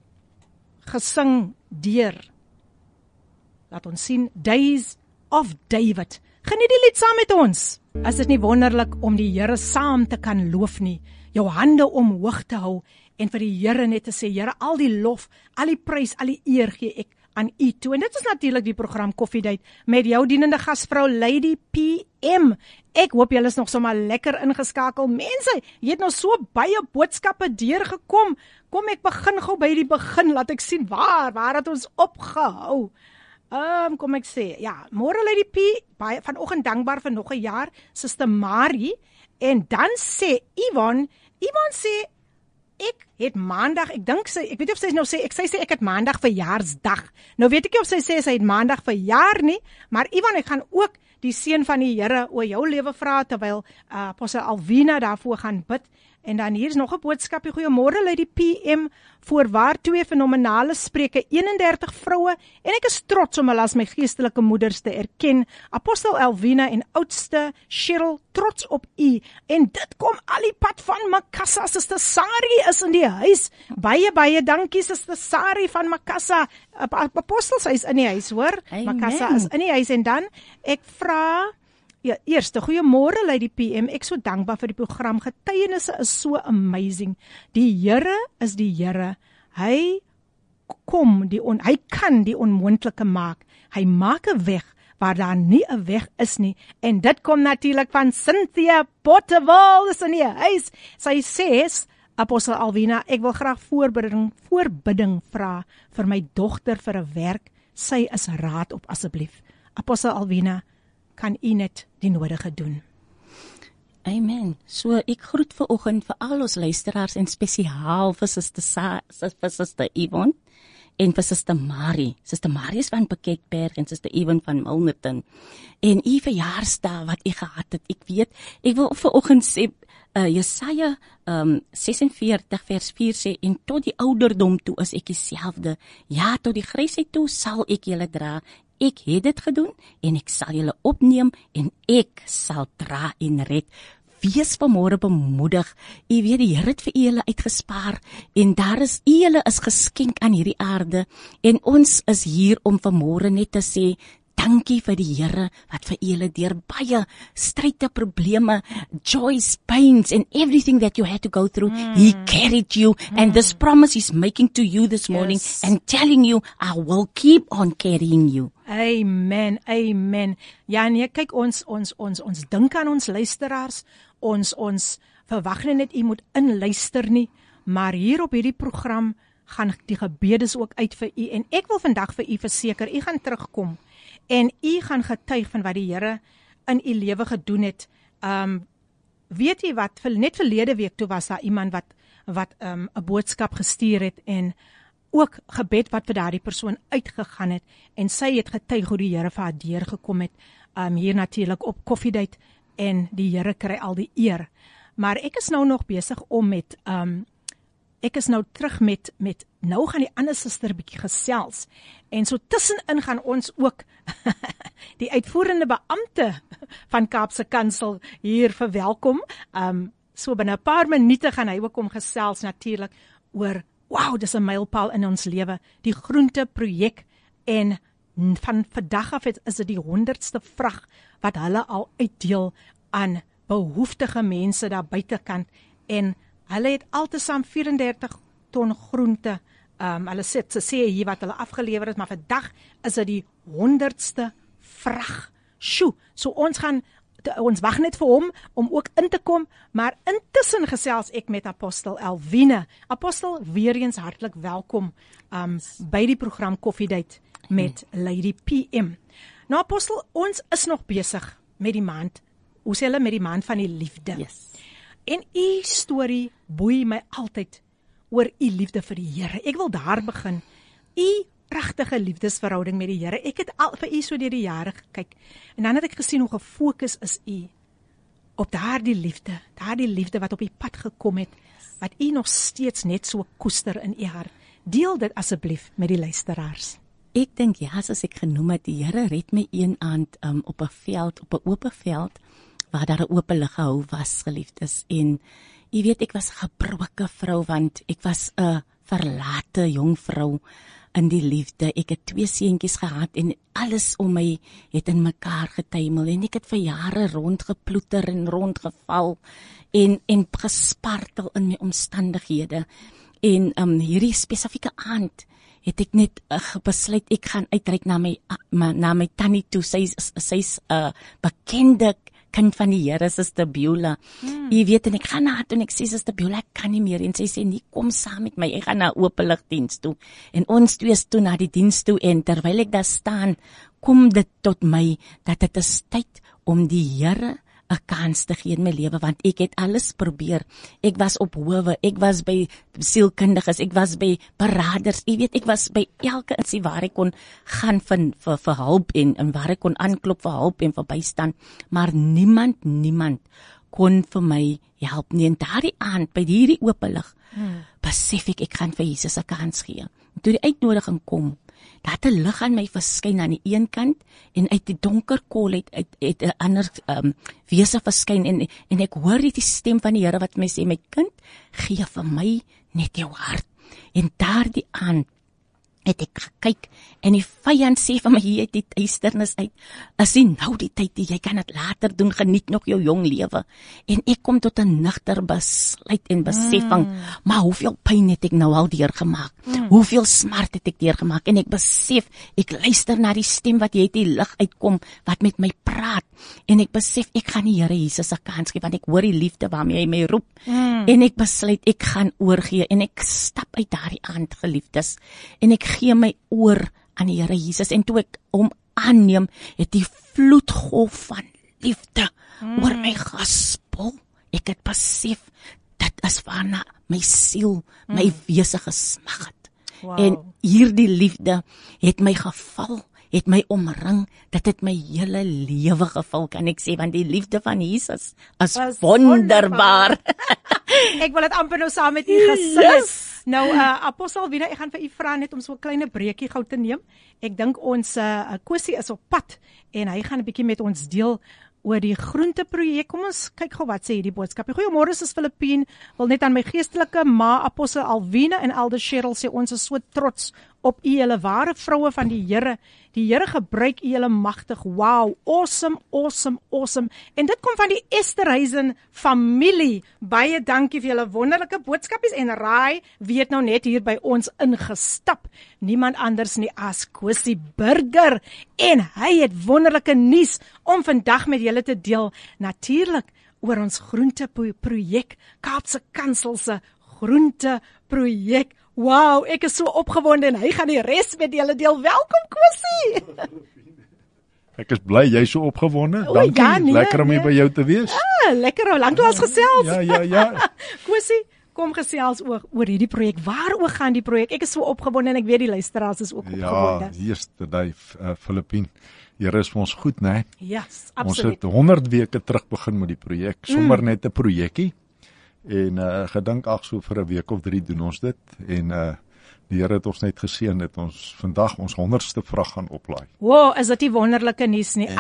gesing deur, laat ons sien, Days of David. Geniet die lied saam met ons. Is dit nie wonderlik om die Here saam te kan loof nie, jou hande omhoog te hou en vir die Here net te sê, Here, al die lof, al die prys, al die eer gee ek aan u toe. En dit is natuurlik die program Koffiedייט met jou dienende gasvrou Lady PM. Ek hoop julle is nog sommer lekker ingeskakel. Mense, jy het nog so baie boodskappe deurgekom. Kom ek begin gou by die begin, laat ek sien waar het ons opgehou. Kom ek sê, ja, môre Lady P, baie vanoggend dankbaar vir nog 'n jaar, Suster Marie, en dan sê Yvonne sê, ek het maandag, ek weet nie of sy nou sê, sy sê ek het maandag verjaarsdag. Nou weet ek nie of sy sê sy het maandag verjaar nie, maar Yvonne, ek gaan ook die seën van die Here oor jou lewe vra, terwyl Apostel Alvina daarvoor gaan bid. En dan hier is nog 'n boodskapie, goeiemôre Lady PM, voorwaar 2 fenomenale spreuke, 31 vroue, en ek is trots om hulle as my geestelike moeders te erken, Apostel Alvina en oudste Cheryl, trots op u, en dit kom al die pad van Makassa. Suster Sari is in die huis, baie dankie Suster Sari van Makassa, Apostels huis in die huis, hoor, Makassa is in die huis, en dan, ek vra, ja, eerste, goeiemôre Lady PM, ek so dankbaar vir die program, getuienisse is so amazing, die Here is die Here, hy kan die onmoontlike maak, hy maak 'n weg, waar daar nie 'n weg is nie, en dit kom natuurlik van Cynthia Potterwal, is in die huis, sy sê, Apostel Alvina, ek wil graag voorbidding vra, vir my dogter vir 'n werk, sy is raad op asseblief, Apostel Alvina, kan u net die nodige doen. Amen. So ek groet vanoggend vir al ons luisteraars en spesiaal vir Suster Yvonne en vir Suster Marie. Suster Marie is van Piketberg en Suster Yvonne van Milnerton. En u verjaarsdag wat u gehad het, ek wil vanoggend sê, Jesaja 46 vers 4 sê, en tot die ouderdom toe is ek dieselfde, ja, tot die grysheid toe sal ek julle dra, ek het dit gedoen, en ek sal julle opneem, en ek sal dra en red. Wees vanmôre bemoedig, u weet die Here het vir julle uitgespaar, en julle is geskenk aan hierdie aarde, en ons is hier om vanmôre net te sê, dankie vir die Here wat vir julle deur baie stryde, probleme, joys, pains and everything that you had to go through, he carried you, and this promise he's making to you this morning, and telling you, I will keep on carrying you. Amen. Ja, nee, kyk, ons dink aan ons luisteraars, ons verwag net u moet inluister nie, maar hier op hierdie program gaan die gebedes ook uit vir u, en ek wil vandag vir u verseker, u gaan terugkom, en u gaan getuig van wat die Here in u lewe gedoen het. Weet jy wat, net verlede week toe was daar iemand wat 'n boodskap gestuur het, en ook gebed wat vir daardie persoon uitgegaan het, en sy het getuig hoe die Here vir haar deurgekom het, hier natuurlik op Koffiedייט, en die Here kry al die eer. Maar ek is nou nog besig om met, ek is nou terug met nou gaan die ander suster bietjie gesels, en so tussenin gaan ons ook die uitvoerende beampte van Kaapse Kansel hier verwelkom, so binne 'n paar minute gaan hy ook kom gesels natuurlik oor, wow, dis 'n mylpaal in ons lewe, die groente projek, en van vandag af is dit die 100ste vrag wat hulle al uitdeel aan behoeftige mense daar buitekant, en hulle het altesaam 34 ton groente, hulle sê hier wat hulle afgelewer het, maar vandag is dit die 100ste vrag. Sjoe, so ons wag net vir hom om ook in te kom, maar intussen gesels ek met Apostel Alvina. Apostel, weer eens hartlik welkom by die program Koffiedייט met Lady PM. Nou Apostel, ons is nog besig met die maand, hoe sê hulle, met die maand van die liefde. Yes. En u storie boei my altyd oor u liefde vir die Here. Ek wil daar begin. U pragtige liefdesverhouding met die Here. Ek het al vir u so deur die jare gekyk, en dan het ek gesien hoe gefokus is u op daardie liefde wat op u pad gekom het, wat u nog steeds net so koester in u hart. Deel dit asseblief met die luisteraars. Ek dink, ja, soos ek genoem het, die Here red my een aand op 'n veld, op 'n oop veld, waar daar 'n oop lig gehou was, geliefdes, en jy weet, ek was 'n gebroke vrou, want ek was 'n verlate jong vrou in die liefde. Ek het 2 seentjies gehad, en alles om my het in mekaar getuimel, en ek het vir jare rondgeploeter en rondgeval, en gespartel in my omstandighede, en hierdie spesifieke aand het ek net besluit ek gaan uitreik na my tannie toe. Sy's bekende kind van die Here, Suster Beulah. Jy weet, en ek gaan na haar toe en ek sê, Suster Beulah, ek kan nie meer. En sy sê, nee, kom saam met my, ek gaan na openligdiens toe. En ons twee is toe na die diens toe, en terwyl ek daar staan, kom dit tot my, dat dit is tyd om die Here 'n kans te gee in my lewe, want ek het alles probeer. Ek was op howe, ek was by sielkundiges, ek was by beraders, jy weet, ek was by elke insie waar ek kon gaan vir hulp en waar ek kon aanklop vir hulp en vir bystand, maar niemand kon vir my help nie. En daardie aand, by hierdie openlig, besef ek gaan vir Jesus 'n kans gee. En toe die uitnodiging kom, dat 'n lig aan my verskyn aan die een kant en uit die donker kol het 'n ander wese verskyn en ek hoor die stem van die Here wat my sê, my kind, gee vir my net jou hart. En daardie aand het ek gekyk en die vyand sê van my, hier uit die duisternis uit, is nie nou die tyd, jy kan dit later doen, geniet nog jou jong lewe. En ek kom tot 'n nugter besluit en beseffing, maar hoeveel pyn het ek nou al deurgemaak, hoeveel smart het ek deurgemaak, en ek besef, ek luister na die stem wat jy uit die lig uitkom, wat met my praat, en ek besef, ek gaan die Here Jesus 'n kans gee, want ek hoor die liefde waarmee hy my roep, en ek besluit, ek gaan oorgee, en ek stap uit daardie aand, geliefdes, en ek gee my oor aan die Here Jesus, en toe ek hom aanneem, het die vloedgolf van liefde oor my gespoel. Ek het besef, dit is waarna my siel, my wese gesmag het. Wow. En hierdie liefde het my geval, het my omring, dit het my hele lewe gevul, kan ek sê, want die liefde van Jesus is wonderbaar. Ek wil dit amper nou saam met u gesing het. Nou, Apostel Alwina, ek gaan vir u vra net om so 'n klein breekie gou te neem. Ek dink ons Kosie is op pad en hy gaan 'n bietjie met ons deel oor die groenteprojek. Kom ons kyk gou wat sê hierdie boodskap. Goeiemôre, sis Filippien. Wil net aan my geestelike ma Apostel Alwina en Elder Cheryl sê, ons is so trots op u, julle ware vroue van die Here. Die Here gebruik u julle magtig. Wow, awesome. En dit kom van die Esterhuizen familie. Baie dankie vir julle wonderlike boodskapies, en Raai weet nou net hier by ons ingestap. Niemand anders nie as Kosie Burger, en hy het wonderlike nuus om vandag met julle te deel. Natuurlik oor ons groenteprojek, Kaapse Kansel se groenteprojek. Wow, ek is so opgewonde en hy gaan die res met julle deel. Welkom, Kosie. Ek is bly jy is so opgewonde. O, Dankie. ja, nee, Lekker om hier by jou te wees. Lekker, lanklaas gesels. Ja. Kosie, kom gesels oor hierdie projek. Waaroor gaan die projek? Ek is so opgewonde en ek weet die luisteraars is ook opgewonde. Ja, yesterday, Filippien. Here is vir ons goed, né? Yes, Ons absoluut. het 100 weke terug begin met die projek, sommer net 'n projekkie. En gedink so vir 'n week of 3 doen ons dit, en die Here het ons net geseën dat ons vandag ons 100ste vrag gaan oplaai. Wow, is dit nie wonderlike nuus nie?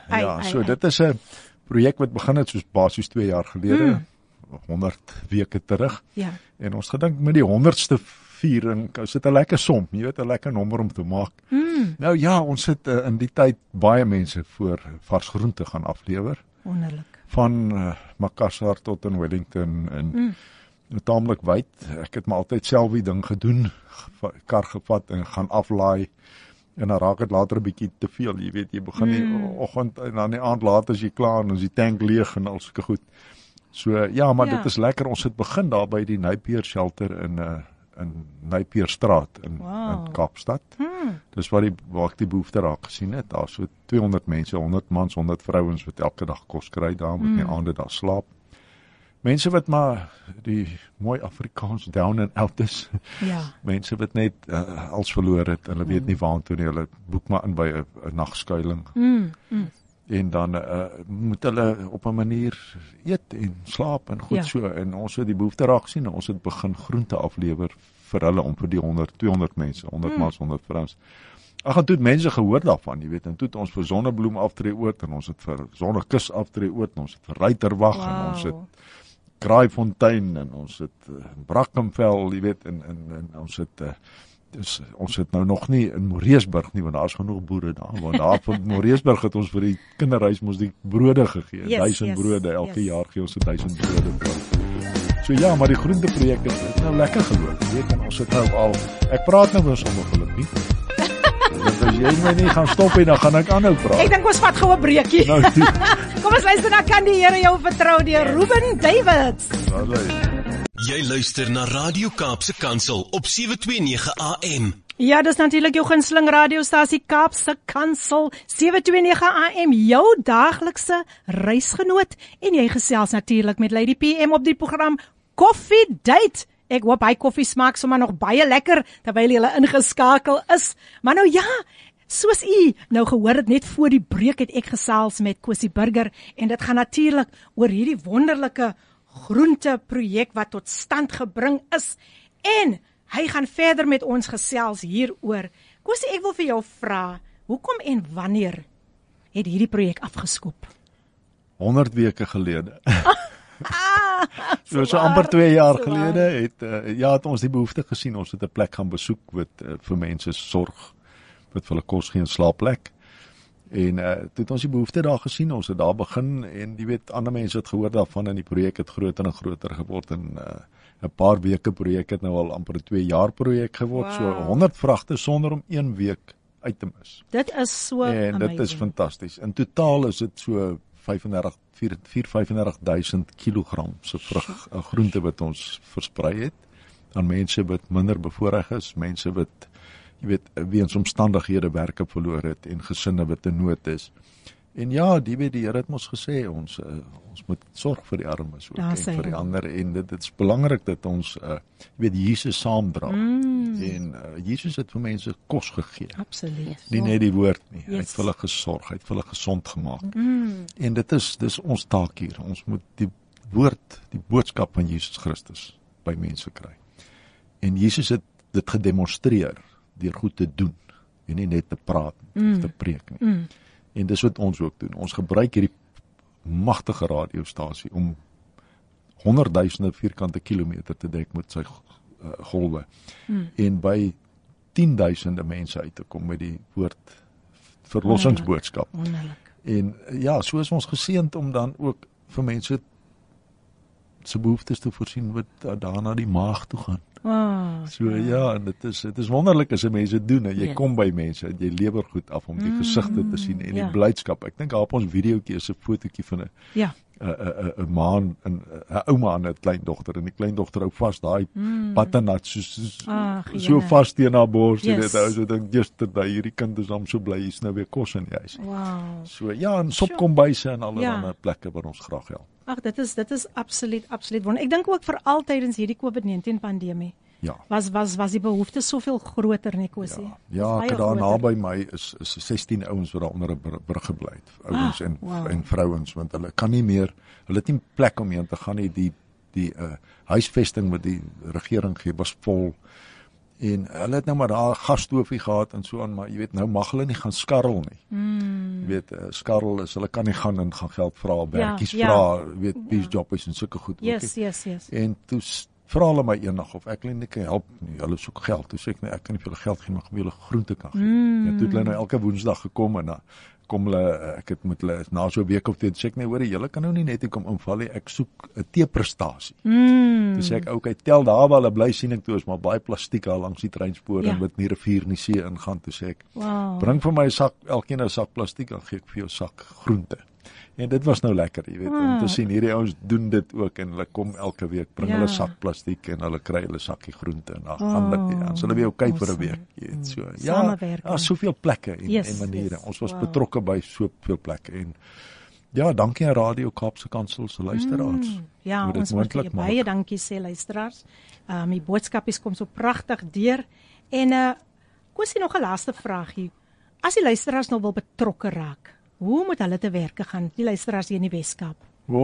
Dit is 'n projek wat begin het soos basies 2 jaar gelede, 100 weke terug. Ja. En ons gedink met die 100ste viering, is dit 'n lekker som, jy weet, 'n lekker nommer om te maak. Nou ja, ons het in die tyd baie mense voor vars groente gaan aflewer. Wonderlik. Van Makassar tot in Wellington en taamlik wyd. Ek het maar altyd self die ding gedoen, kar gevat en gaan aflaai, en dan raak dit later 'n bietjie te veel, jy weet, jy begin die oggend en dan die aand laat as jy klaar en ons die tank leeg en al sulke goed. So ja, maar dit is lekker. Ons het begin daar by die Napier Shelter in Napierstraat in Kaapstad. Dis waar ek die behoefte raak gesien het. Daar so 200 mense, 100 mans, 100 vrouens wat elke dag kos kry daar, met die aande daar slaap. Mense wat maar die mooi Afrikaans down and out is. Ja. Mense wat net als verloor het, hulle weet nie waartoe nie, hulle boek maar in by 'n nagskuiling. En dan moet hulle op 'n manier eet en slaap en goed so, en ons het die behoefte raak gesien, en ons het begin groente aflewer vir hulle, om vir die 200 mense, 100 mans, 100 vrouens. Ag, en toe het mense gehoor daarvan, jy weet, en toe het ons vir Sonnebloem Aftreeoord, en ons het vir Sonnekus Aftreeoord, en ons het vir Ruiterwag, en ons het Kraaifontein, en ons het Brackenfell, jy weet, en ons het ons het nou nog nie in Moreesburg nie, want daar is genoeg boere daar, want daar van Moreesburg het ons vir die kinderhuis mos die brode gegee, 1000 brode, elke jaar gee ons 1000 brode. So ja, maar die groenteprojek het nou lekker geloop. Jy weet, ons het nou al, ek praat nou weer sommer Philippie. Want as jy my nie gaan stop nie, dan gaan ek aanhou praat. Ek dink ons vat gou 'n breekie. Nou, Kom ons luister na Kan die Here jou vertrou deur Ruben Davids. Jy luister na Radio Kaapse Kansel op 729 AM. Ja, dis natuurlik jou gunsteling radiostasie Kaapse Kansel 729 AM, jou daaglikse reisgenoot, en jy gesels natuurlik met Lady PM op die program Coffee Date. Ek hoop hy koffie smaak sommer nog baie lekker terwyl jy ingeskakel is. Maar nou ja, soos u nou gehoor het, net voor die breek het ek gesels met Kosie Burger, en dit gaan natuurlik oor hierdie wonderlike groenteprojek wat tot stand gebring is, en hy gaan verder met ons gesels hieroor. Kosie, ek wil vir jou vra, hoekom en wanneer het hierdie projek afgeskop? 100 weke gelede. So amper 2 jaar gelede het ons die behoefte gesien. Ons het 'n plek gaan besoek wat vir mense sorg, wat vir hulle kos gee en slaapplek. En toe het ons die behoefte daar gesien, ons het daar begin, en jy weet, ander mense het gehoor daarvan, en die projek het groter en groter geword, en 'n paar weke projek het nou al amper 'n 2 jaar projek geword. Wow. So 100 vragte sonder om 1 week uit te mis. Dit is so en amazing. Dit is fantasties. In totaal is dit so 35.000 kilogram se groente wat ons versprei het aan mense wat minder bevoorreg is, mense wat jy weet weens omstandighede werke verloor het, en gesinne wat in nood is. En ja, die Here het ons gesê ons moet sorg vir die armes ook, en vir die ander, en dit is belangrik dat ons jy weet Jesus saamdra. En Jesus het vir mense kos gegee. Absoluut. Nie net die woord nie. Hy het vir hulle gesorg, hy het vir hulle gesond gemaak. En dis ons taak hier. Ons moet die woord, die boodskap van Jesus Christus by mense kry. En Jesus het dit gedemonstreer deur goed te doen, en nie net te praat of te preek nie. En dis wat ons ook doen. Ons gebruik hierdie magtige radiostasie om 100,000 vierkante kilometer te dek met sy golwe, en by 10,000 mense uit te kom met die woord verlossingsboodskap. En ja, so is ons geseënd om dan ook vir mense se behoeftes te voorsien wat daarna die maag toe gaan. So ja, en dit is wonderlik as mense doen, en jy kom by mense, en jy lewer goed af om die gesigte te sien, en die blydskap. Ek dink daar op ons videoetjie is 'n fotootjie van 'n ma en 'n ouma en 'n kleindogter, en die kleindogter hou vas daai patanat so vas teen haar bors, en dit ou dink yesterday, hierdie kind is hom so bly, hier's nou weer kos in die huis. So ja, en sopkombuise en allerlei plekke waar ons graag help. Ag, dit is absoluut wonderlik. Ek dink ook veral tydens hierdie COVID-19 pandemie. Ja. Was die behoefte soveel groter, nee, Kosie? Ja, ek daar naby my is 16 ouens wat daar onder 'n brug gebly het. Ouens en vrouens, want hulle kan nie meer, hulle het nie plek om heen te gaan nie. Die huisvesting wat die regering gee was vol. En hulle het nou maar daar 'n gasstoofie gehad en so aan, maar jy weet, nou mag hulle nie gaan skarrel nie. Jy weet, skarrel is, hulle kan nie gaan en gaan geld vra, werkies vra, weet, piesjob is en sulke goed. Yes. En toe vra hulle my eendag of ek hulle nie kan help nie. Hulle soek geld. Toe sê ek, nee, ek kan nie vir hulle geld gee, maar ek wil hulle groente kan gee. En toe het hulle nou elke Woensdag gekom, en kom hulle, ek het met hulle na so 'n week of twee, sê ek, nee, hoor, julle kan nou nie net hier kom inval nie, ek soek 'n teeprestasie. Toe sê ek, okay, tel daar waar hulle bly, sien ek toe is maar baie plastiek al langs die treinspore, en wat nie rivier nie see ingaan. Toe sê ek, bring vir my 'n sak, elkeen 'n sak plastiek, dan gee ek vir jou 'n sak groente. En dit was nou lekker, jy weet, om te sien, hierdie ouens doen dit ook, en hulle kom elke week, bring hulle sak plastiek, en hulle kry hulle sakkie groente, en dan gaan dit, dan sal hulle weer okay vir 'n week, jy weet, so. Ja, soveel plekke en maniere, ons was betrokke by soveel plekke, en ja, dankie aan Radio Kaapse Kansel se luisteraars. Ja, ons moet baie dankie sê, luisteraars. Die boodskapies kom so pragtig deur, en Kosie, nog 'n laaste vraagie. As die luisteraars nou wil betrokke raak, hoe moet hulle te werke gaan, die luisteraars hier in die Weskaap?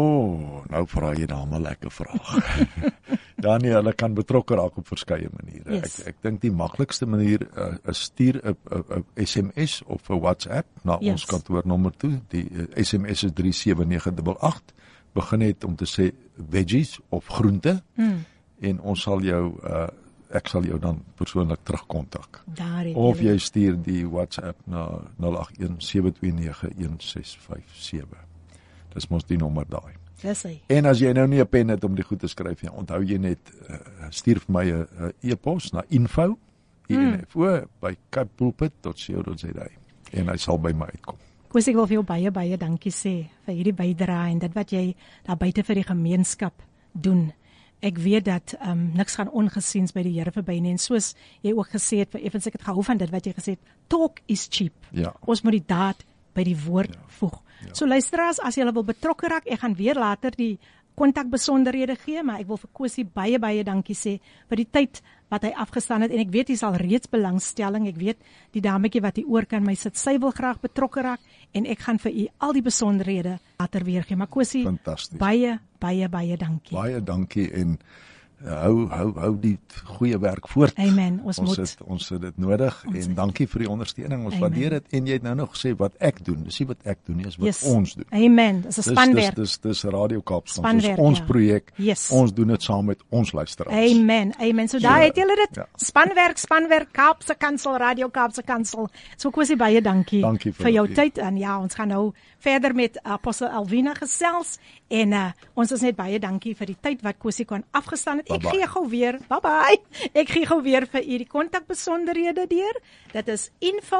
Nou vra jy dan 'n lekker vraag. Danie, hulle kan betrokke raak op verskeie maniere. Ek dink die maklikste manier is stuur 'n SMS of 'n WhatsApp na ons kantoornommer toe. Die SMS is 37988. Begin net om te sê veggies of groente, en ons sal jou ek sal jou dan persoonlik terugkontak. Of jy stuur die WhatsApp na 081 729 1657. Dis mos die nommer daai. Dis hy. En as jy nou nie 'n pen het om die goed te skryf nie, onthou jy net stuur vir my 'n e-pos na info by capepulpit.co.za en hy sal by my uitkom. Koos, ek wil vir jou baie dankie sê vir hierdie bydrae en dit wat jy daar buite vir die gemeenskap doen. Ek weet dat niks gaan ongesiens by die Here verby nie en soos jy ook gesê het, vir effens ek het gehou van dit wat jy gesê het, talk is cheap. Ja. Ons moet die daad by die woord voeg. So luisteraars, as jy wil betrokke raak, ek gaan weer later die kontakbesonderhede gee, maar ek wil vir Kosie baie dankie sê vir die tyd wat hy afgestaan het en ek weet hy sal reeds belangstelling, ek weet die dametjie wat hier oor kan my sit, sy wil graag betrokke raak en ek gaan vir u al die besonderhede later weer gee. Maar Kosie, baie dankie. Baie dankie en hou die goeie werk voort. Amen. Ons het dit nodig en dankie vir die ondersteuning. Ons waardeer dit en jy het nou nog gesê wat ek doen. Dis nie wat ek doen nie, is wat ons doen. Amen. Dis 'n spanwerk. Dis Radio Kaapse Kansel. Dis ons projek. Ons doen dit saam met ons luisteraars. Amen. So daar het julle dit. Ja. Spanwerk Kaapse Kansel, Radio Kaapse Kansel. So Kosie, baie dankie vir jou tyd en ja, ons gaan nou verder met Apostel Alwina gesels en ons is net baie dankie vir die tyd wat Kosie kon afgestaan het. Ek gee gou weer, ek gee gou weer vir u die kontakbesonderhede deur. Dit is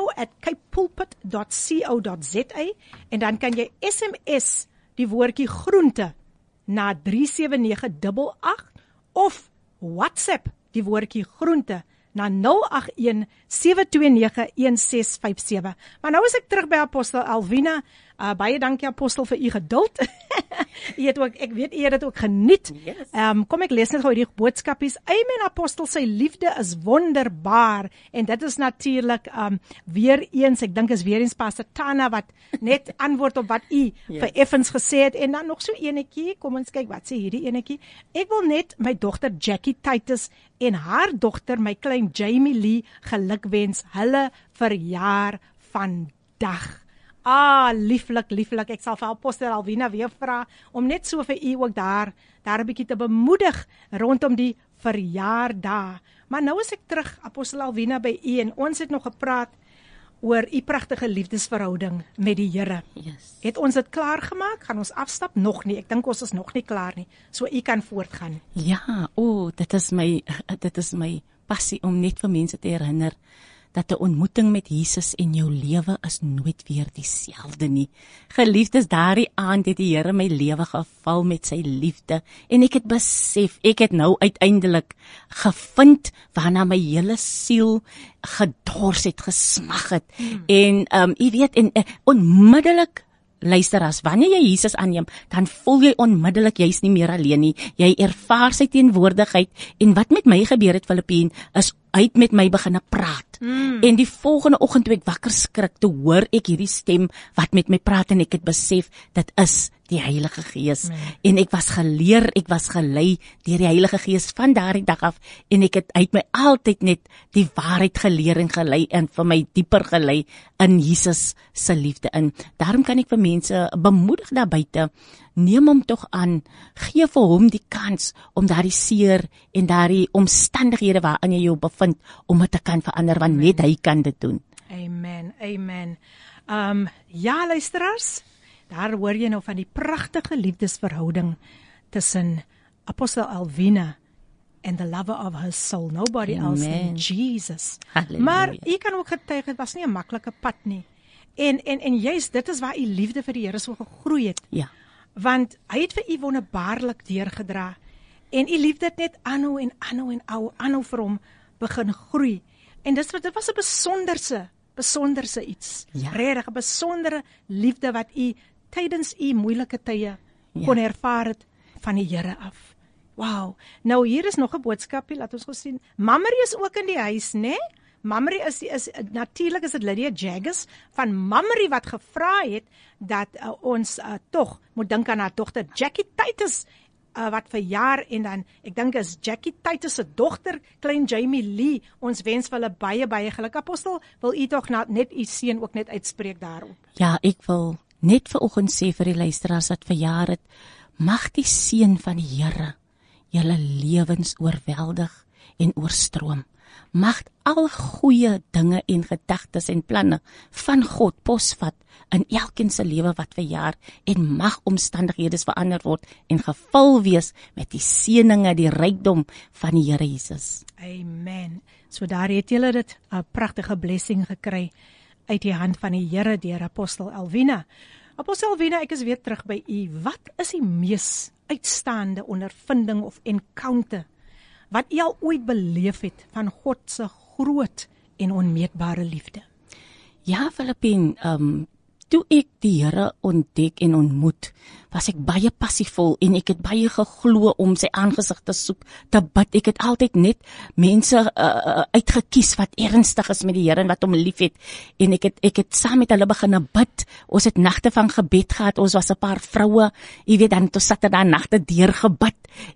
info@capepulpit.co.za en dan kan jy SMS die woordjie groente na 37988 of WhatsApp die woordjie groente na 081-729-1657. Maar nou is ek terug by Apostel Alwina. Baie dankie Apostel vir u geduld. Ek weet u het dit ook geniet. Yes. Kom ek lees net gou hierdie boodskapies. Amen Apostel, sy liefde is wonderbaar en dit is natuurlik weer eens, ek dink is weer eens Pastor Tana wat net antwoord op wat u vir Effens gesê het en dan nog so enetjie. Kom ons kyk wat sê hierdie enetjie. Ek wil net my dogter Jackie Titus en haar dogter my klein Jamie Lee gelukwens hulle verjaar vandag. Lieflik. Ek sal vir Apostel Alwina weer vra om net so vir u ook daar 'n bietjie te bemoedig rondom die verjaardag. Maar nou is ek terug Apostel Alwina by u en ons het nog gepraat oor u pragtige liefdesverhouding met die Here. Yes. Het ons dit klaar gemaak? Gaan ons afstap? Nog nie. Ek dink ons is nog nie klaar nie. So u kan voortgaan. Ja, dit is my passie om net vir mense te herinner dat 'n ontmoeting met Jesus in jou lewe is nooit weer dieselfde nie. Geliefdes, daardie aand het die Here my lewe gevul met sy liefde en ek het besef, ek het nou uiteindelik gevind waarna my hele siel gedors het, gesmag het. En jy weet, en onmiddellik luister, as wanneer jy Jesus aanneem, dan voel jy onmiddellik jy's nie meer alleen nie. Jy ervaar sy teenwoordigheid en wat met my gebeur het, Filippien, is hy het met my begin praat. En die volgende oggend toe ek wakker skrik, toe hoor ek hierdie stem wat met my praat en ek het besef, dit is die Heilige Gees. En ek was gelei deur die Heilige Gees van daardie dag af en hy het my altyd net die waarheid geleer en gelei en vir my dieper gelei in Jesus se liefde in. Daarom kan ek vir mense bemoedig daar buite, neem hom tog aan, gee vir hom die kans om daardie seer en daardie omstandighede waarin jy jou bevind, om dit te kan verander, want net hy kan dit doen. Amen. Ja, luisteraars, daar hoor jy nou van die pragtige liefdesverhouding tussen Apostel Alwina and the lover of her soul, nobody else than Jesus. Halleluja. Maar jy kan ook getuig, het was nie 'n maklike pad nie. En juist dit is waar u liefde vir die Here so gegroei het. Ja. Want hy het vir u wonderbaarlik deurgedra en u liefde het net aanhou vir hom begin groei. En dit was 'n besonderse iets. Ja. Regtig 'n besondere liefde wat u tydens u moeilike tye kon ervaar het van die Here af. Wow. Nou hier is nog 'n boodskapie, laat ons gou sien. Mamrie is ook in die huis, né? Mamrie is natuurlik is dit Lydia Jaggers van Mamrie wat gevra het dat ons tog moet dink aan haar dogter Jackie Titus wat verjaar en dan ek dink is Jackie Titus se dogter klein Jamie Lee. Ons wens vir hulle baie geluk. Apostel, wil u tog net u seën ook net uitspreek daarop? Ja, ek wil net vanoggend sê vir die luisteraars wat verjaar het, mag die seën van die Here julle lewens oorweldig en oorstroom. mag al goeie dinge en gedagtes en planne van God posvat in elkeen se lewe wat verjaar en mag omstandighede verander word en gevul wees met die seëninge, die rykdom van die Here Jesus. Amen. So daar het julle dit 'n pragtige blessing gekry uit die hand van die Here deur Apostel Alwina. Apostel Alwina, ek is weer terug by u. Wat is die mees uitstaande ondervinding of encounter wat u al ooit beleef het van God se groot en onmeetbare liefde? Ja, Filippien, toe ek die Here ontdek en ontmoet, was ek baie passievol en ek het baie geglo om sy aangesig te soek, te bid. Ek het altyd net mense uitgekies wat ernstig is met die Here en wat hom liefhet. En ek het saam met hulle begin bid. Ons het nagte van gebed gehad. Ons was 'n paar vroue, jy weet, dan tot Saterdag nagte deur gebid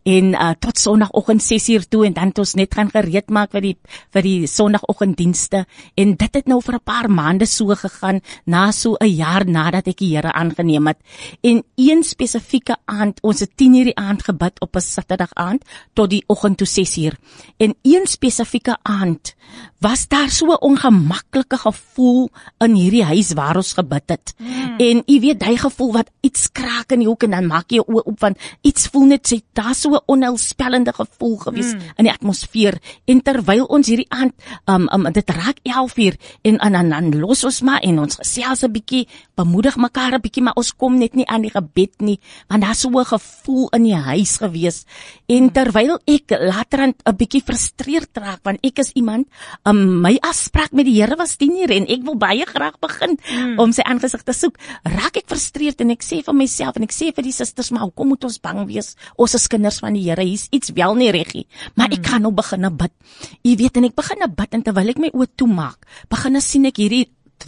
en tot Sondagoggend 6:00 toe en dan het ons net gaan gereed maak vir die Sondagoggenddienste. En dit het nou vir 'n paar maande so gegaan, na so 'n jaar nadat ek die Here aangeneem het. En een spesifieke aand, ons het 10:00 die aand gebid op 'n Saterdag aand tot die oggend toe 6:00. En een spesifieke aand was daar so 'n ongemaklike gevoel in hierdie huis waar ons gebid het. En jy weet, daai gevoel wat iets kraak in die hoek en dan maak jy jou oë oop want iets voel net, sê daar so 'n onheilspellende gevoel gewees in die atmosfeer. En terwyl ons hierdie aand dit raak 11:00 en dan los ons maar en ons gesels 'n bietjie, bemoedig mekaar 'n bietjie, maar ons kom net nie aan die gebed nie, want daar so 'n gevoel in die huis gewees. En terwyl ek laterand 'n bietjie frustreerd raak, want ek is iemand, my afspraak met die Here was 10:00 en ek wil baie graag begin om sy aangesig te soek, raak ek frustreerd en ek sê vir myself en ek sê vir die susters, maar hoekom moet ons bang wees? Ons is kinders van die Here, hier's iets wel nie reggie, maar ek gaan nou begin bid. Jy weet, en ek begin bid en terwyl ek my oë toemaak, begin sien ek hierdie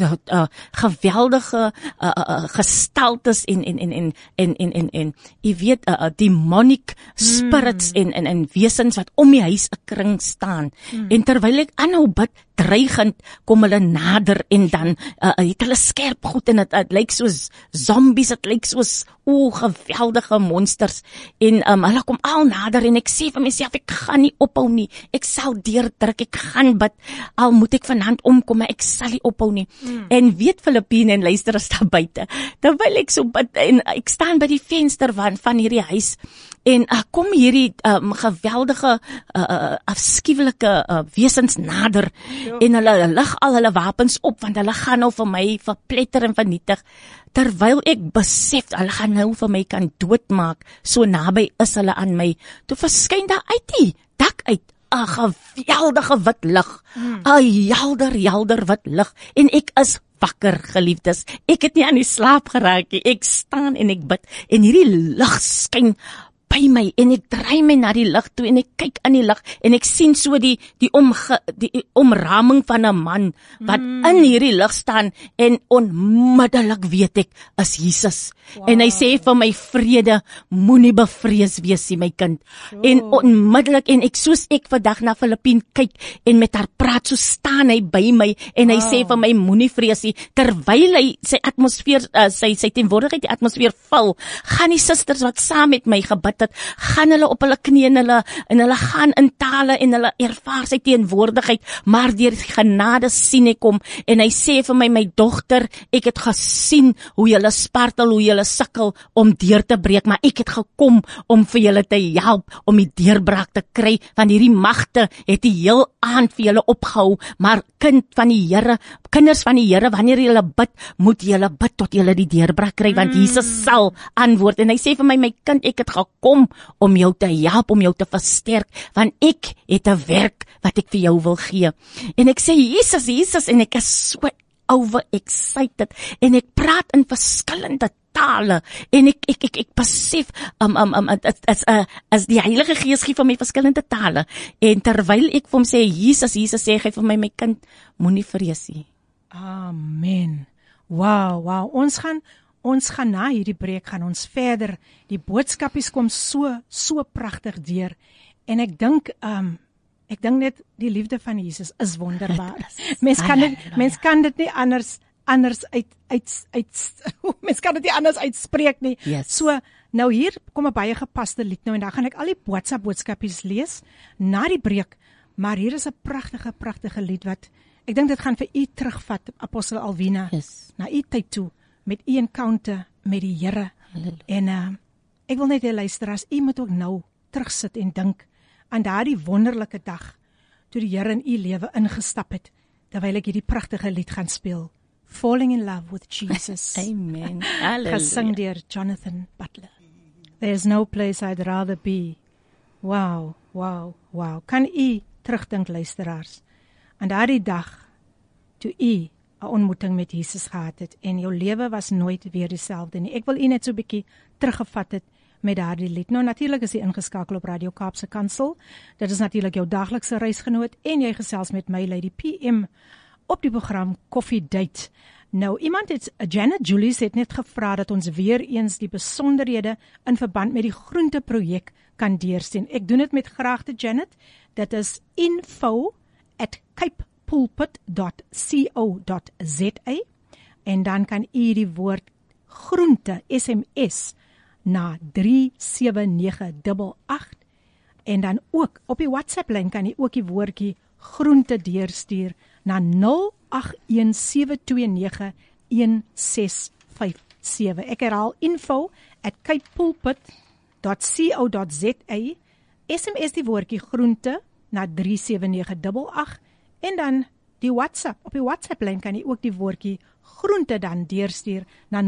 geweldige gestaltes en jy weet demonic spirits en wesens wat om die huis 'n kring staan. En terwyl ek aanhou bid, dreigend kom hulle nader en dan het hulle skerp goed en dit lyk soos zombies, dit lyk soos geweldige monsters en hulle kom al nader en ek sê vir myself, ek gaan nie ophou nie, ek sal deurdruk, ek gaan bid, al moet ek vanaand omkom, maar ek sal nie ophou nie. En weet Filippine en luister as daar buite, terwyl ek so bid en ek staan by die venster van hierdie huis en kom hierdie geweldige afskuwelike wesens nader en hulle lig al hulle wapens op want hulle gaan nou vir my verpletter en vernietig. Terwyl ek besef hulle gaan nou vir my kan doodmaak, so naby is hulle aan my, toe verskyn daar uit die dak uit 'n geweldige wit lig, 'n helder wit lig, en ek is wakker, geliefdes. Ek het nie aan die slaap geraak nie. Ek staan en ek bid en hierdie lig skyn by my en ek draai my na die lig toe en ek kyk in die lig en ek sien so die omraming van 'n man wat in hierdie lig staan en onmiddellik weet ek is Jesus. Wow. En hy sê vir my, vrede, moenie bevrees wees nie, my kind. En onmiddellik, en ek soos ek vandag na Filippine kyk en met haar praat, so staan hy by my en hy sê vir my, moenie vrees nie. Terwyl hy sy atmosfeer, sy teenwoordigheid die atmosfeer vul, gaan die susters wat saam met my gebid het, gaan hulle op hulle knieë en hulle gaan in tale en hulle ervaar sy teenwoordigheid, maar deur die genade sien ek hom en hy sê vir my, my dogter, ek het gesien hoe julle spartel, hoe julle sukkel om deur te breek, maar ek het gekom om vir julle te help om die deurbraak te kry, want hierdie magte het die heel aand vir julle opgehou, maar kinders van die Here, wanneer julle bid, moet julle bid tot julle die deurbraak kry, want Jesus sal antwoord. En hy sê vir my, my kind, ek het gekom om jou te help, om jou te versterk, want ek het 'n werk wat ek vir jou wil gee. En ek sê, Jesus, en ek is so over-excited, en ek praat in verskillende tale, en ek besef, as die Heilige Gees gee vir my verskillende tale, en terwyl ek vir hom sê, Jesus sê hy vir my, my kind, moenie vrees nie. Amen. Wow, ons gaan na hierdie breek, gaan ons verder, die boodskapies kom so pragtig deur, en ek dink net die liefde van Jesus is wonderbaar. Mens kan dit nie anders mens kan dit nie anders uitspreek nie. Yes. So, nou hier kom 'n baie gepaste lied nou, en dan gaan ek al die WhatsApp boodskapies lees na die breek, Maar hier is 'n pragtige lied wat ek dink dit gaan vir u terugvat, Apostel Alwina, Yes. na u tyd toe met u encounter met die Here. Halleluja. En ek wil net hê luisteraars, u moet ook nou terugsit en dink aan daardie wonderlike dag toe die Here in u lewe ingestap het, terwyl ek hierdie pragtige lied gaan speel. Falling in Love with Jesus. Amen. Gesing Halleluja. deur Jonathan Butler. There's no place I'd rather be. Wow. Kan u terugdink, luisteraars, aan daardie dag toe u 'n ontmoeting met Jesus gehad het en jou lewe was nooit weer dieselfde nie. Ek wil u net so 'n bietjie teruggevat het met daardie lied. Nou natuurlik is jy ingeskakel op Radio Kaapse Kansel. Dit is natuurlik jou daglikse reisgenoot en jy gesels met my, Lady PM, op die program Coffee Date. Nou, Janet Julius het net gevra dat ons weer eens die besonderhede in verband met die groenteprojek kan deursien. Ek doen dit met graagte, Janet. Dit is info@capepulpit.co.za en dan kan u die woord groente SMS na 37988 en dan ook op die WhatsApp lyn kan u ook die woordjie groente deurstuur na 0817291657. Ek herhaal info@capepulpit.co.za, SMS die woordjie groente na 37988 en dan die WhatsApp. Op die WhatsApp lyn kan jy ook die woordjie groente dan deurstuur na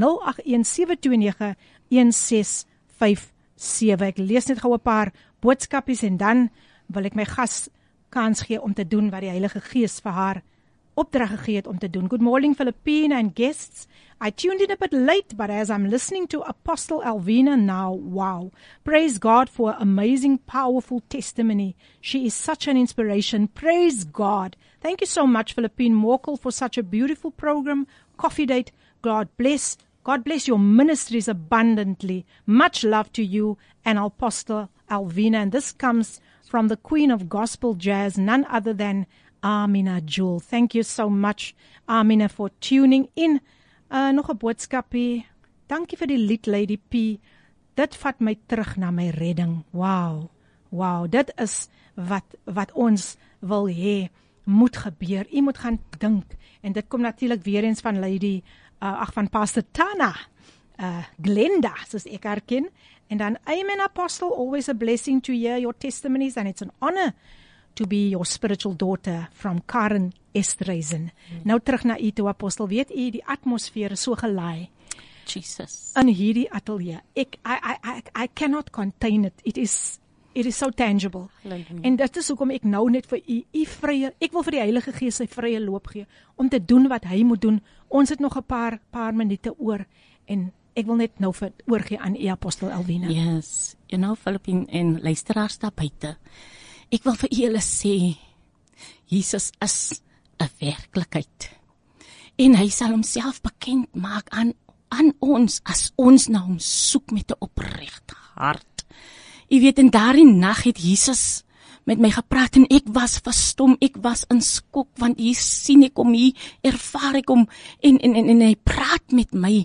0817291657. Ek lees net gou 'n paar boodskapies en dan wil ek my gas kans gee om te doen wat die Heilige Gees vir haar opdrag gegee het om te doen. Good morning, Philippine and guests. I tuned in a bit late, but as I'm listening to Apostle Alwina now, wow. Praise God for an amazing, powerful testimony. She is such an inspiration. Praise God. Thank you so much, Philippine Morkel, for such a beautiful program. Coffee Date. God bless your ministries abundantly. Much love to you and Apostle Alwina. And this comes from the Queen of Gospel Jazz, none other than Amina Jewel. Thank you so much, Amina, for tuning in. Nog 'n boodskapie. Dankie vir die lied, Lady P. Dit vat my terug na my redding. Wow. Dit is wat ons wil hê moet gebeur. U moet gaan dink. En dit kom natuurlik weer eens van van Pastor Tana, Glenda, soos ek haar ken. And then, Amen, Apostle, always a blessing to hear your testimonies, and it's an honor to be your spiritual daughter from Karen Estreisen. Nou terug na u toe, Apostel, weet u, die atmosfeer is so gelaai. Jesus. In hierdie ateljee. I cannot contain it. It is so tangible. Halleluja. En dit is hoekom ek nou net vir u vrye, ek wil vir die Heilige Gees sy vrye loop gee, om te doen wat hy moet doen. Ons het nog 'n paar minute oor, en ek wil net nou oorgee aan u, Apostel Alwina. Yes. Philippine en luisteraars daar buite. Ek wil vir julle sê, Jesus is 'n werklikheid. En hy sal homself bekend maak aan ons, as ons na hom soek met 'n opregte hart. Jy weet, in daardie nag het Jesus met my gepraat en ek was verstom, ek was in skok, want hier sien ek hom, hier ervaar ek hom, en hy praat met my,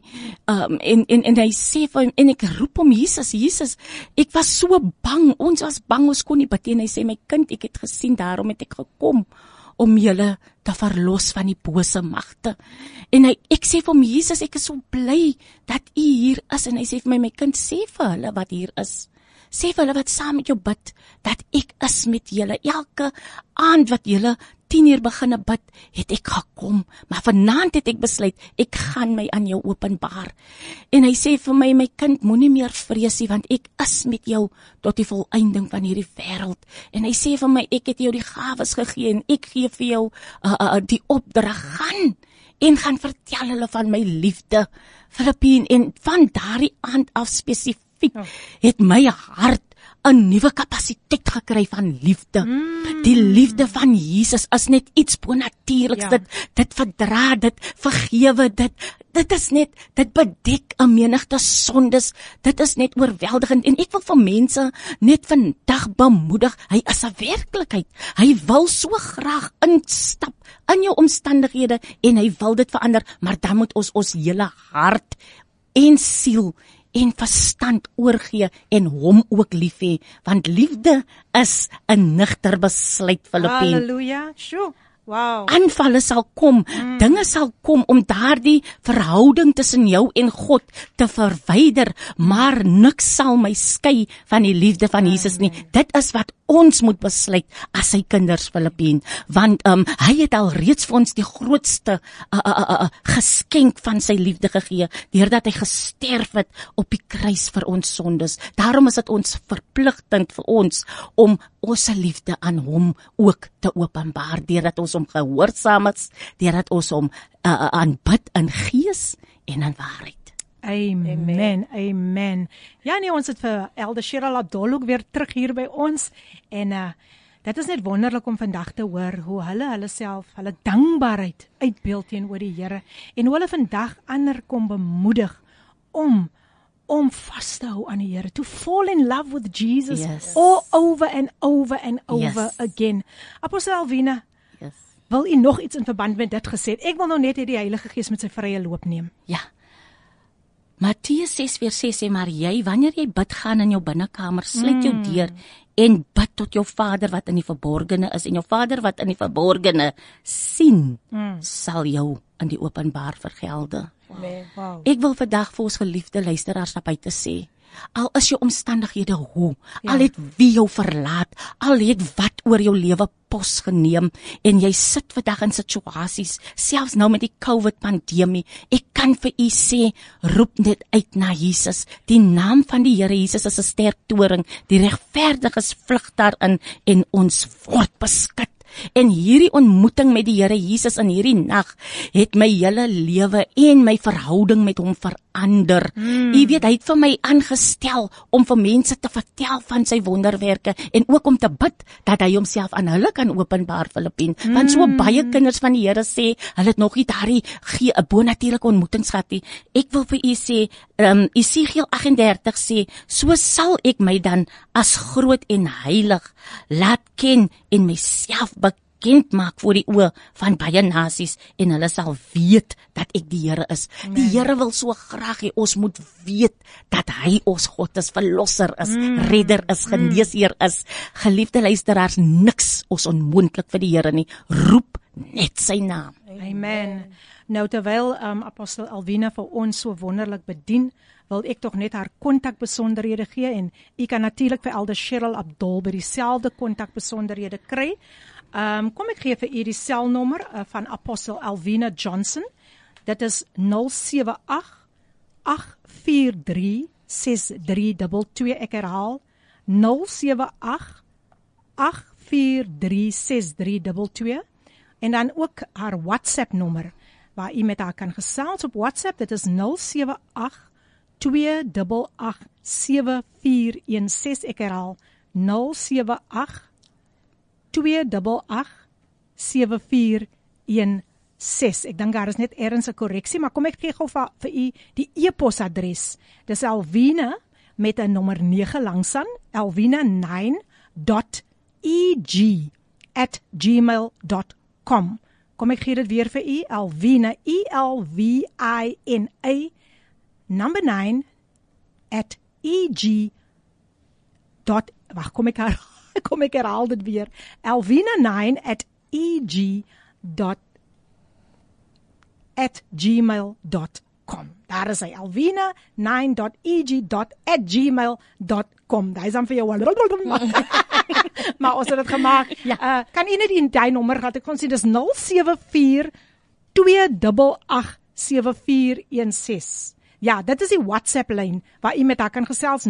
en hy sê vir hom, en ek roep hom, Jesus, ek was so bang, ons was bang, ons kon nie bid, en hy sê, my kind, ek het gesien, daarom het ek gekom, om julle te verlos van die bose magte. En ek sê vir hom, Jesus, ek is so bly, dat u hier is, en hy sê vir my kind, sê vir hulle wat hier is, sê vir hulle wat saam met jou bid, dat ek is met julle. Elke aand wat julle 10:00 beginne bid, het ek gekom. Maar vanaand het ek besluit, ek gaan my aan jou openbaar. En hy sê vir my kind, moenie meer vrees nie, want ek is met jou tot die volëinding van hierdie wêreld. En hy sê vir my, ek het jou die gawes gegee, en ek gee vir jou die opdrag, gaan vertel hulle van my liefde, Filippine. En van daardie aand af spesifiek, het my hart 'n nuwe kapasiteit gekry van liefde. Die liefde van Jesus is net iets bonatuurliks. Dit verdra, dit vergewe, dit is net, dit bedek 'n menigte sondes. Dit is net oorweldigend. En ek wil vir mense net vandag bemoedig, hy is 'n werklikheid. Hy wil so graag instap in jou omstandighede en hy wil dit verander, maar dan moet ons hele hart en siel en verstand oorgee en hom ook lief hê, want liefde is 'n nigter besluit, Filippien. Halleluja. Sjoe. Wow. Aanvalle sal kom, dinge sal kom om daardie verhouding tussen jou en God te verwyder, maar niks sal my skei van die liefde van Jesus nie. Dit is wat ons moet besluit as sy kinders, Filippien, want hy het al reeds vir ons die grootste geskenk van sy liefde gegee, deurdat hy gesterf het op die kruis vir ons sondes. Daarom is dit ons verpligting vir ons om ons liefde aan hom ook te openbaar, deurdat ons hom gehoorsaam is, deurdat ons hom aanbid in gees en in waarheid. Amen, amen. Ja nee, ons het vir Elder Cheryl Abdol ook weer terug hier by ons en dit is net wonderlik om vandag te hoor hoe hulle self, hulle dankbaarheid uitbeeld teenoor die Here en hoe hulle vandag ander kom bemoedig om vas te hou aan die Here, to fall in love with Jesus, Yes. all over and over and over Yes. again. Apostel Alvina, Yes. wil u nog iets in verband met dit gesê? Ek wil nou net hê die Heilige Gees met sy vrye loop neem. Ja. Matteus 6:6 sê, maar jy, wanneer jy bid, gaan in jou binnekamer, sluit jou deur en bid tot jou Vader wat in die verborgene is, en jou Vader wat in die verborgene sien, sal jou in die openbaar vergelde. Wow. Ek wil vandag vir ons geliefde luisteraars naby te sê, al is jou omstandighede hoe, al het wie jou verlaat, al het wat oor jou lewe pos geneem, en jy sit vandag in situasies, selfs nou met die COVID-pandemie, ek kan vir u sê, roep net uit na Jesus. Die naam van die Here Jesus is 'n sterk toring, die regverdiges vlug daarin, en ons word beskik. En hierdie ontmoeting met die Here Jesus in hierdie nag het my hele lewe en my verhouding met hom verander. Jy weet, hy het vir my aangestel om vir mense te vertel van sy wonderwerke en ook om te bid dat hy homself aan hulle kan openbaar, Filippien. Want so baie kinders van die Here sê, hulle het nog nie daardie bonatuurlike ontmoetings gehad nie. Ek wil vir u sê, Esegiel 38 sê, so sal ek my dan as groot en heilig laat ken en myself bekend maak voor die oë van baie nasies, en hulle sal weet dat ek die Here is. Amen. Die Here wil so graag hê ons moet weet dat hy ons God is, verlosser is, redder is, geneesheer is. Geliefde luisteraars, niks is onmoontlik vir die Here nie. Roep net sy naam. Amen. Nou terwyl Apostel Alvina vir ons so wonderlik bedien, wil ek tog net haar kontakbesonderhede gee, en u kan natuurlik vir Elder Cheryl Abdol by dieselfde kontakbesonderhede kry. Kom ek gee vir u die selnommer van Apostel Alvina Johnson. Dit is 078-843-6322. Ek herhaal, 078-843-6322. En dan ook haar WhatsApp nommer, waar u met haar kan gesels op WhatsApp. Dit is 078-288-7416. Ek herhaal, 078-288-7416. Ek dink daar is net ergens 'n korreksie, maar kom ek gee gou vir u die e-posadres. Dis Alvina met 'n nommer 9 langsaan, alvina9.eg@gmail.com. Kom ek gee dit weer vir u, Alvina, ELVINA, number 9 @eg. Kom ek herhaal dit weer, alvina9@gmail.com. Daar is hy, alvina9.eg@gmail.com. Daar is dan vir jou. Maar ons het dit gemaak. Ja. Kan u net die nommer gehad? Ek kon sien dis 074-288-7416. Ja, dit is die WhatsApp lyn waar u met haar kan gesels,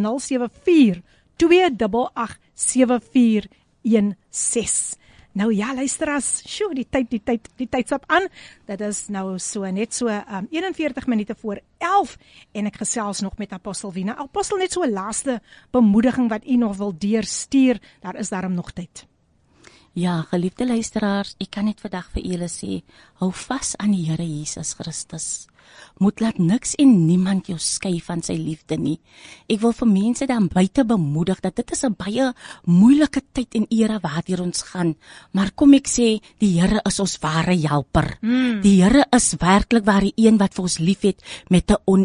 074-288-7416. Nou ja, luisteraars, sjoe, die tyd stap aan. Dit is nou net so 41 minute voor 11 en ek gesels nog met Apostel Alvina. Apostel, net so 'n laaste bemoediging wat u nog wil deurstuur. Daar is daarom nog tyd. Ja, geliefde luisteraars, ek kan net vandag vir julle sê, hou vas aan die Here Jesus Christus. Moet laat niks en niemand jou skei van sy liefde nie. Ek wil vir mense dan buite bemoedig dat dit is 'n baie moeilike tyd en era waardeur ons gaan. Maar kom ek sê, die Here is ons ware helper. Die Here is werklik waar die een wat vir ons liefhet met 'n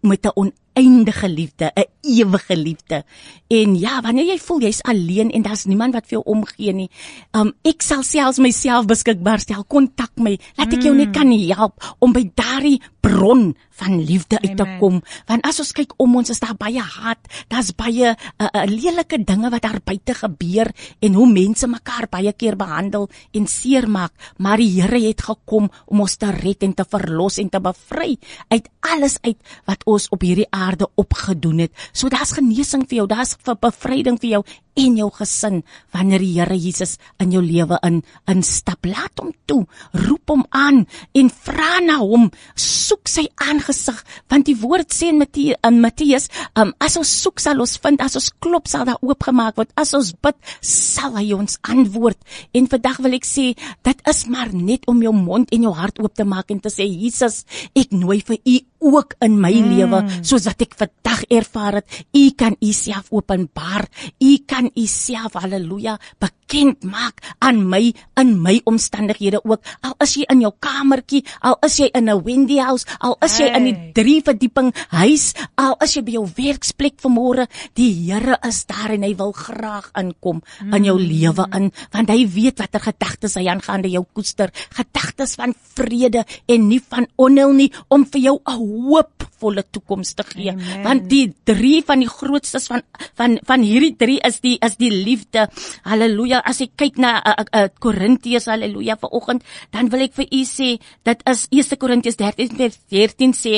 met 'n oneindige liefde, 'n ewige liefde. En ja, wanneer jy voel jy's alleen en daar's niemand wat vir jou omgee nie, ek sal selfs myself beskikbaar stel, kontak my, laat ek jou net kan help om by daardie bron van liefde uit te kom. Want as ons kyk om ons, is daar baie haat, daar's baie lelike dinge wat daar buite gebeur en hoe mense mekaar baie keer behandel en seermaak, maar die Here het gekom om ons te red en te verlos en te bevry uit alles uit wat ons op hierdie aarde opgedoen het. So daar's genesing vir jou, daar's bevryding vir jou en jou gesin, wanneer die Here Jesus in jou lewe instap. Laat hom toe, roep hom aan en vra na hom, soek sy aangesig, want die woord sê in Matteus, as ons soek sal ons vind, as ons klop sal daar oopgemaak word, as ons bid sal hy ons antwoord. En vandag wil ek sê, dit is maar net om jou mond en jou hart oop te maak en te sê, Jesus, ek nooi vir u ook in my lewe, soos wat ek vandag ervaar het. U kan u self openbaar, u kan u self, halleluja, bekend maak aan my, in my omstandighede ook, al is jy in jou kamertjie, al is jy in 'n Wendy house, al is jy in die 3 verdieping huis, al is jy by jou werksplek vanmôre, die Here is daar en hy wil graag inkom in jou lewe in, want hy weet watter gedagtes hy aangaande jou koester, gedagtes van vrede en nie van onheil nie, om vir jou 'n hoopvolle toekoms te gee. Amen. Want die 3 van die grootstes van hierdie 3 is die liefde. Halleluja. As ek kyk na Korintiërs, halleluja, vanoggend, dan wil ek vir u sê, dit is 1 Korintiërs 13 sê,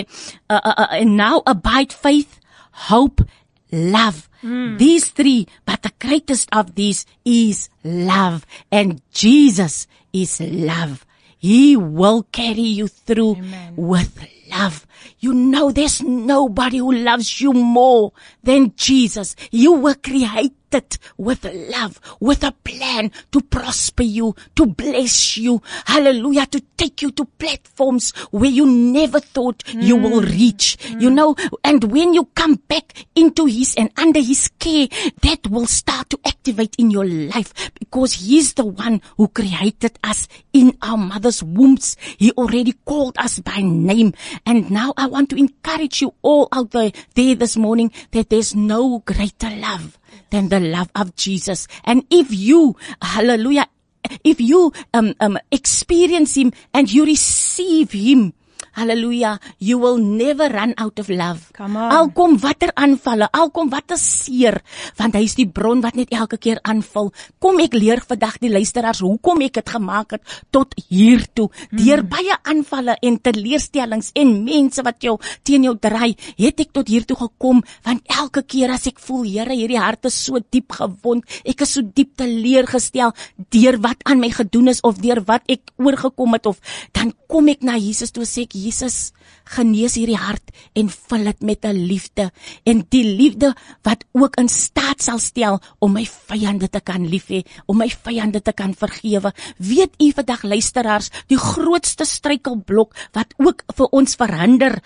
and now abide faith, hope, love. These 3, but the greatest of these is love, and Jesus is love. He will carry you through with love. You know there's nobody who loves you more than Jesus. You were created with love, with a plan to prosper you, to bless you, hallelujah, to take you to platforms where you never thought you will reach, you know, and when you come back into his and under his care, that will start to activate in your life, because he's the one who created us in our mother's wombs. He already called us by name, and now I want to encourage you all out there this morning that there's no greater love than the love of Jesus. And if you, hallelujah, if you experience him and you receive him, hallelujah, you will never run out of love. Come on. Al kom watter aanvalle, al kom watter seer, want hy is die bron wat net elke keer aanval. Kom ek leer vandag die luisteraars hoekom ek het gemaak het tot hiertoe. Deur baie aanvalle en teleurstellings en mense wat jou teen jou draai, het ek tot hiertoe gekom, want elke keer as ek voel, Here, hierdie hart is so diep gewond, ek is so diep teleurgestel deur wat aan my gedoen is of deur wat ek oorgekom het, of dan kom ek na Jesus toe, sê ek, Jesus, genees hierdie hart en vul dit met 'n liefde, en die liefde wat ook in staat sal stel om my vyande te kan lief hê, om my vyande te kan vergewe. Weet u vandag, luisteraars, die grootste struikelblok wat ook vir ons verhinder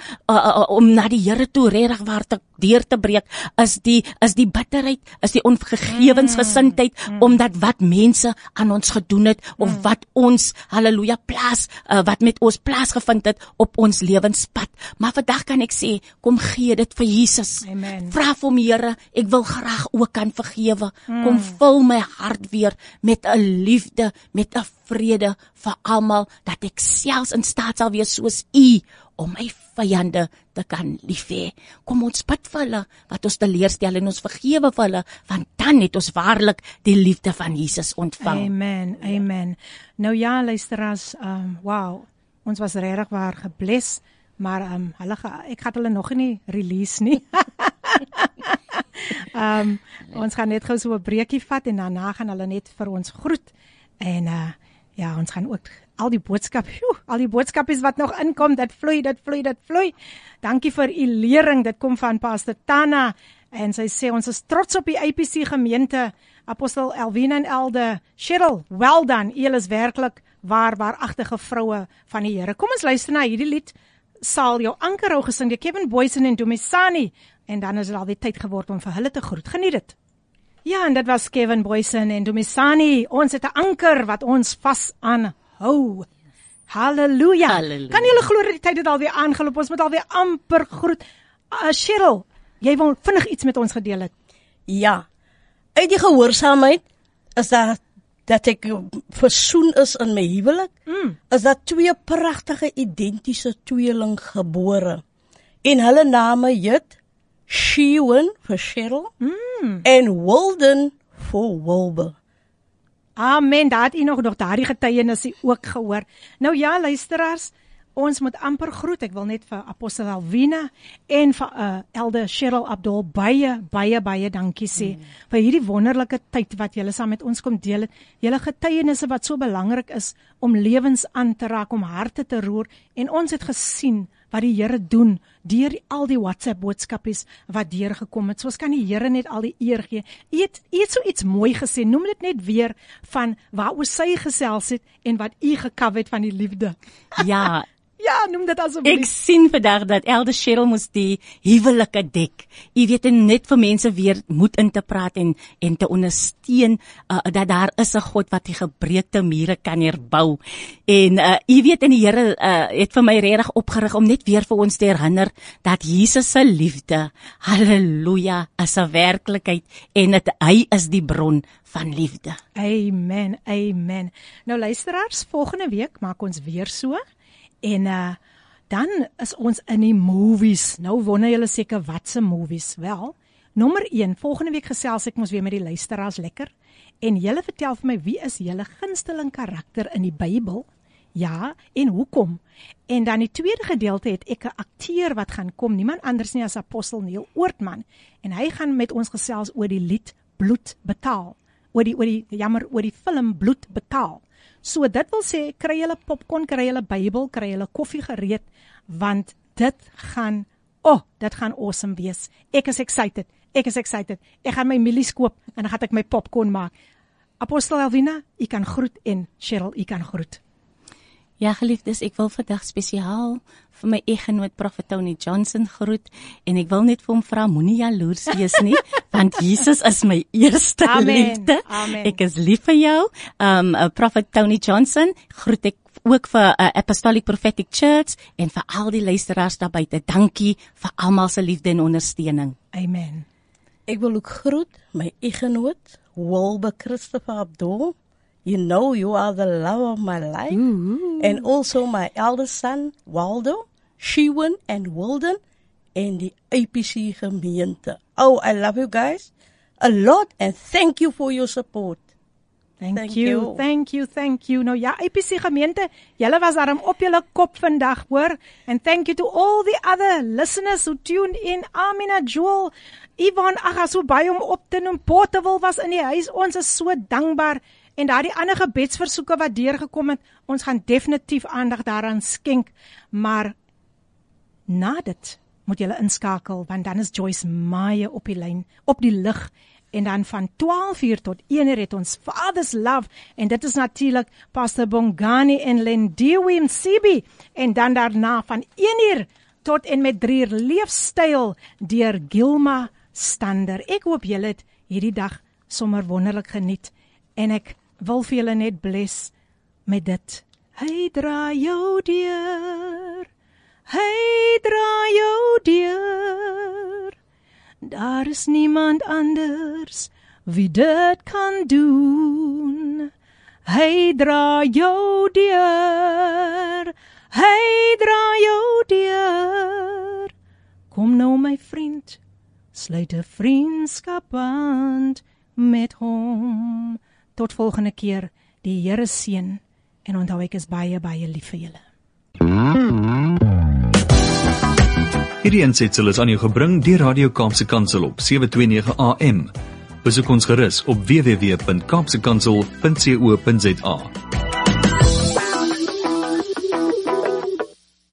om na die Here toe regtig waar deur te breek, is die bitterheid, is die onvergewensgesindheid, omdat wat mense aan ons gedoen het, of wat ons, halleluja, wat met ons plaasgevind het op ons lewenspad. Maar vandag kan ek sê, kom gee dit vir Jesus. Amen. Vra vir hom, Here, ek wil graag ook kan vergewe. Kom vul my hart weer met 'n liefde, met 'n vrede vir almal, dat ek selfs in staat sal wees soos u, om my vyande te kan lief hê. Kom ons bid vir hulle wat ons teleurstel en ons vergewe vir hulle, want dan het ons waarlik die liefde van Jesus ontvang. Amen, amen. Nou ja, luisteraars, wow, ons was regtig waar gebless, maar ek gaan hulle nog nie release nie. Ons gaan net gou so 'n breekie vat en daarna gaan hulle net vir ons groet. En ja, ons gaan ook al die boodskapies wat nog inkom, dit vloei. Dankie vir u lering, dit kom van Pastor Tana, en sy sê, ons is trots op die APC gemeente, Apostel Elwina en Elde, Cheryl, well done, julle is werklik waaragtige vroue van die Here. Kom ons luister na hierdie lied, Sal jou anker hou, gesing deur Kevin Boysen en Dumisani, en dan is dit alweer tyd geword om vir hulle te groet. Geniet dit. Ja, en dit was Kevin Boysen en Dumisani. Ons het 'n anker wat ons vas aanhou. Halleluja. Kan julle glo dat die tyd het alweer aangeloop? Ons moet alweer amper groet. Cheryl, jy wil vinnig iets met ons gedeel het. Ja, uit die gehoorsaamheid is dat ek versoen is in my huwelik, is dat 2 pragtige identiese tweeling gebore. En hulle name het Shewan vir Cheryl en Walden vir Wilbur. Amen, daar het u nog daardie getuienis ook gehoor. Nou ja, luisteraars, ons moet amper groet. Ek wil net vir Apostel Alwina en vir Elder Cheryl Abdul baie dankie sê vir hierdie wonderlike tyd wat julle saam met ons kom deel het. Julle getuienisse wat so belangrik is om lewens aan te raak, om harte te roer, en ons het gesien wat die Here doen deur al die WhatsApp boodskapies wat deurgekom het. So ons kan die Here net al die eer gee. U het so iets mooi gesê. Noem dit net weer van waaroor sy gesels het en wat u gekaw het van die liefde. Ja. Ja, noem dit asseblief. Ek sien vandag dat Elder Cheryl moes die huwelike dek. Jy weet, net vir mense weer moed in te praat en te ondersteun dat daar is 'n God wat die gebreekte mure kan herbou. En jy weet, en die Here het vir my regtig opgerig om net weer vir ons te herinner dat Jesus se liefde, halleluja, is 'n werklikheid en hy is die bron van liefde. Amen, amen. Nou luisteraars, volgende week maak ons weer so. En dan is ons in die movies. Nou wonder julle seker wat se movies. Wel, nommer 1, volgende week gesels ek mos weer met die luisteraars lekker. En julle vertel vir my, wie is julle gunsteling karakter in die Bybel? Ja, en hoekom? En dan die tweede gedeelte het ek 'n akteur wat gaan kom, niemand anders nie as Apostel Neil Oortman. En hy gaan met ons gesels oor die lied Bloed betaal. Oor die film Bloed betaal. So dit wil sê, kry julle popcorn, kry julle Bybel, kry julle koffie gereed, want dit gaan awesome wees. Ek is excited. Ek gaan my mielies koop en dan gaan ek my popcorn maak. Apostel Alwina, u kan groet, en Cheryl, u kan groet. Ja, geliefdes, ek wil vandag spesiaal vir my eggenoot Prophet Tony Johnson groet, en ek wil net vir hom vra, moenie jaloers wees nie, want Jesus is my eerste liefde. Amen. Ek is lief vir jou. Prophet Tony Johnson groet ek ook vir Apostolic Prophetic Church en vir al die luisteraars daar buite. Dankie vir almal se liefde en ondersteuning. Amen. Ek wil ook groet my eggenoot Wilbur Christopher Abdul. You know you are the love of my life. And also my eldest son, Waldo, Shewan and Walden, and the APC gemeente. Oh, I love you guys a lot, and thank you for your support. Thank you. Nou ja, APC gemeente, julle was daarom op julle kop vandag, hoor. And thank you to all the other listeners who tuned in. Amina, Joel, Ivan, so baie om op te noem. Portable was in die huis. Ons is so dankbaar. En daardie ander gebedsversoeke wat deurgekom het, ons gaan definitief aandag daaraan skenk. Maar na dit moet julle inskakel, want dan is Joyce Meyer op die lyn, op die lig. En dan van 12:00 tot 1:00 het ons Father's Love. En dit is natuurlik Pastor Bongani en Lendiwe Msibi. En dan daarna van 1:00 tot en met 3:00 Leefstyl deur Gilma Stander. Ek hoop julle het hierdie dag sommer wonderlik geniet. En ek wil vir julle net bless met dit. Hy dra jou deur. Hy dra jou deur. Daar is niemand anders wie dit kan doen. Hy dra jou deur. Hy dra jou deur. Kom nou my vriend, sluit 'n vriendskapband met hom. Tot volgende keer, die Here seën, en onthou ek is baie lief vir julle. Hierdie aansetsel is aan jou gebring deur Radio Kaapse Kansel op 729 AM. Besoek ons gerus op www.kaapsekansel.co.za.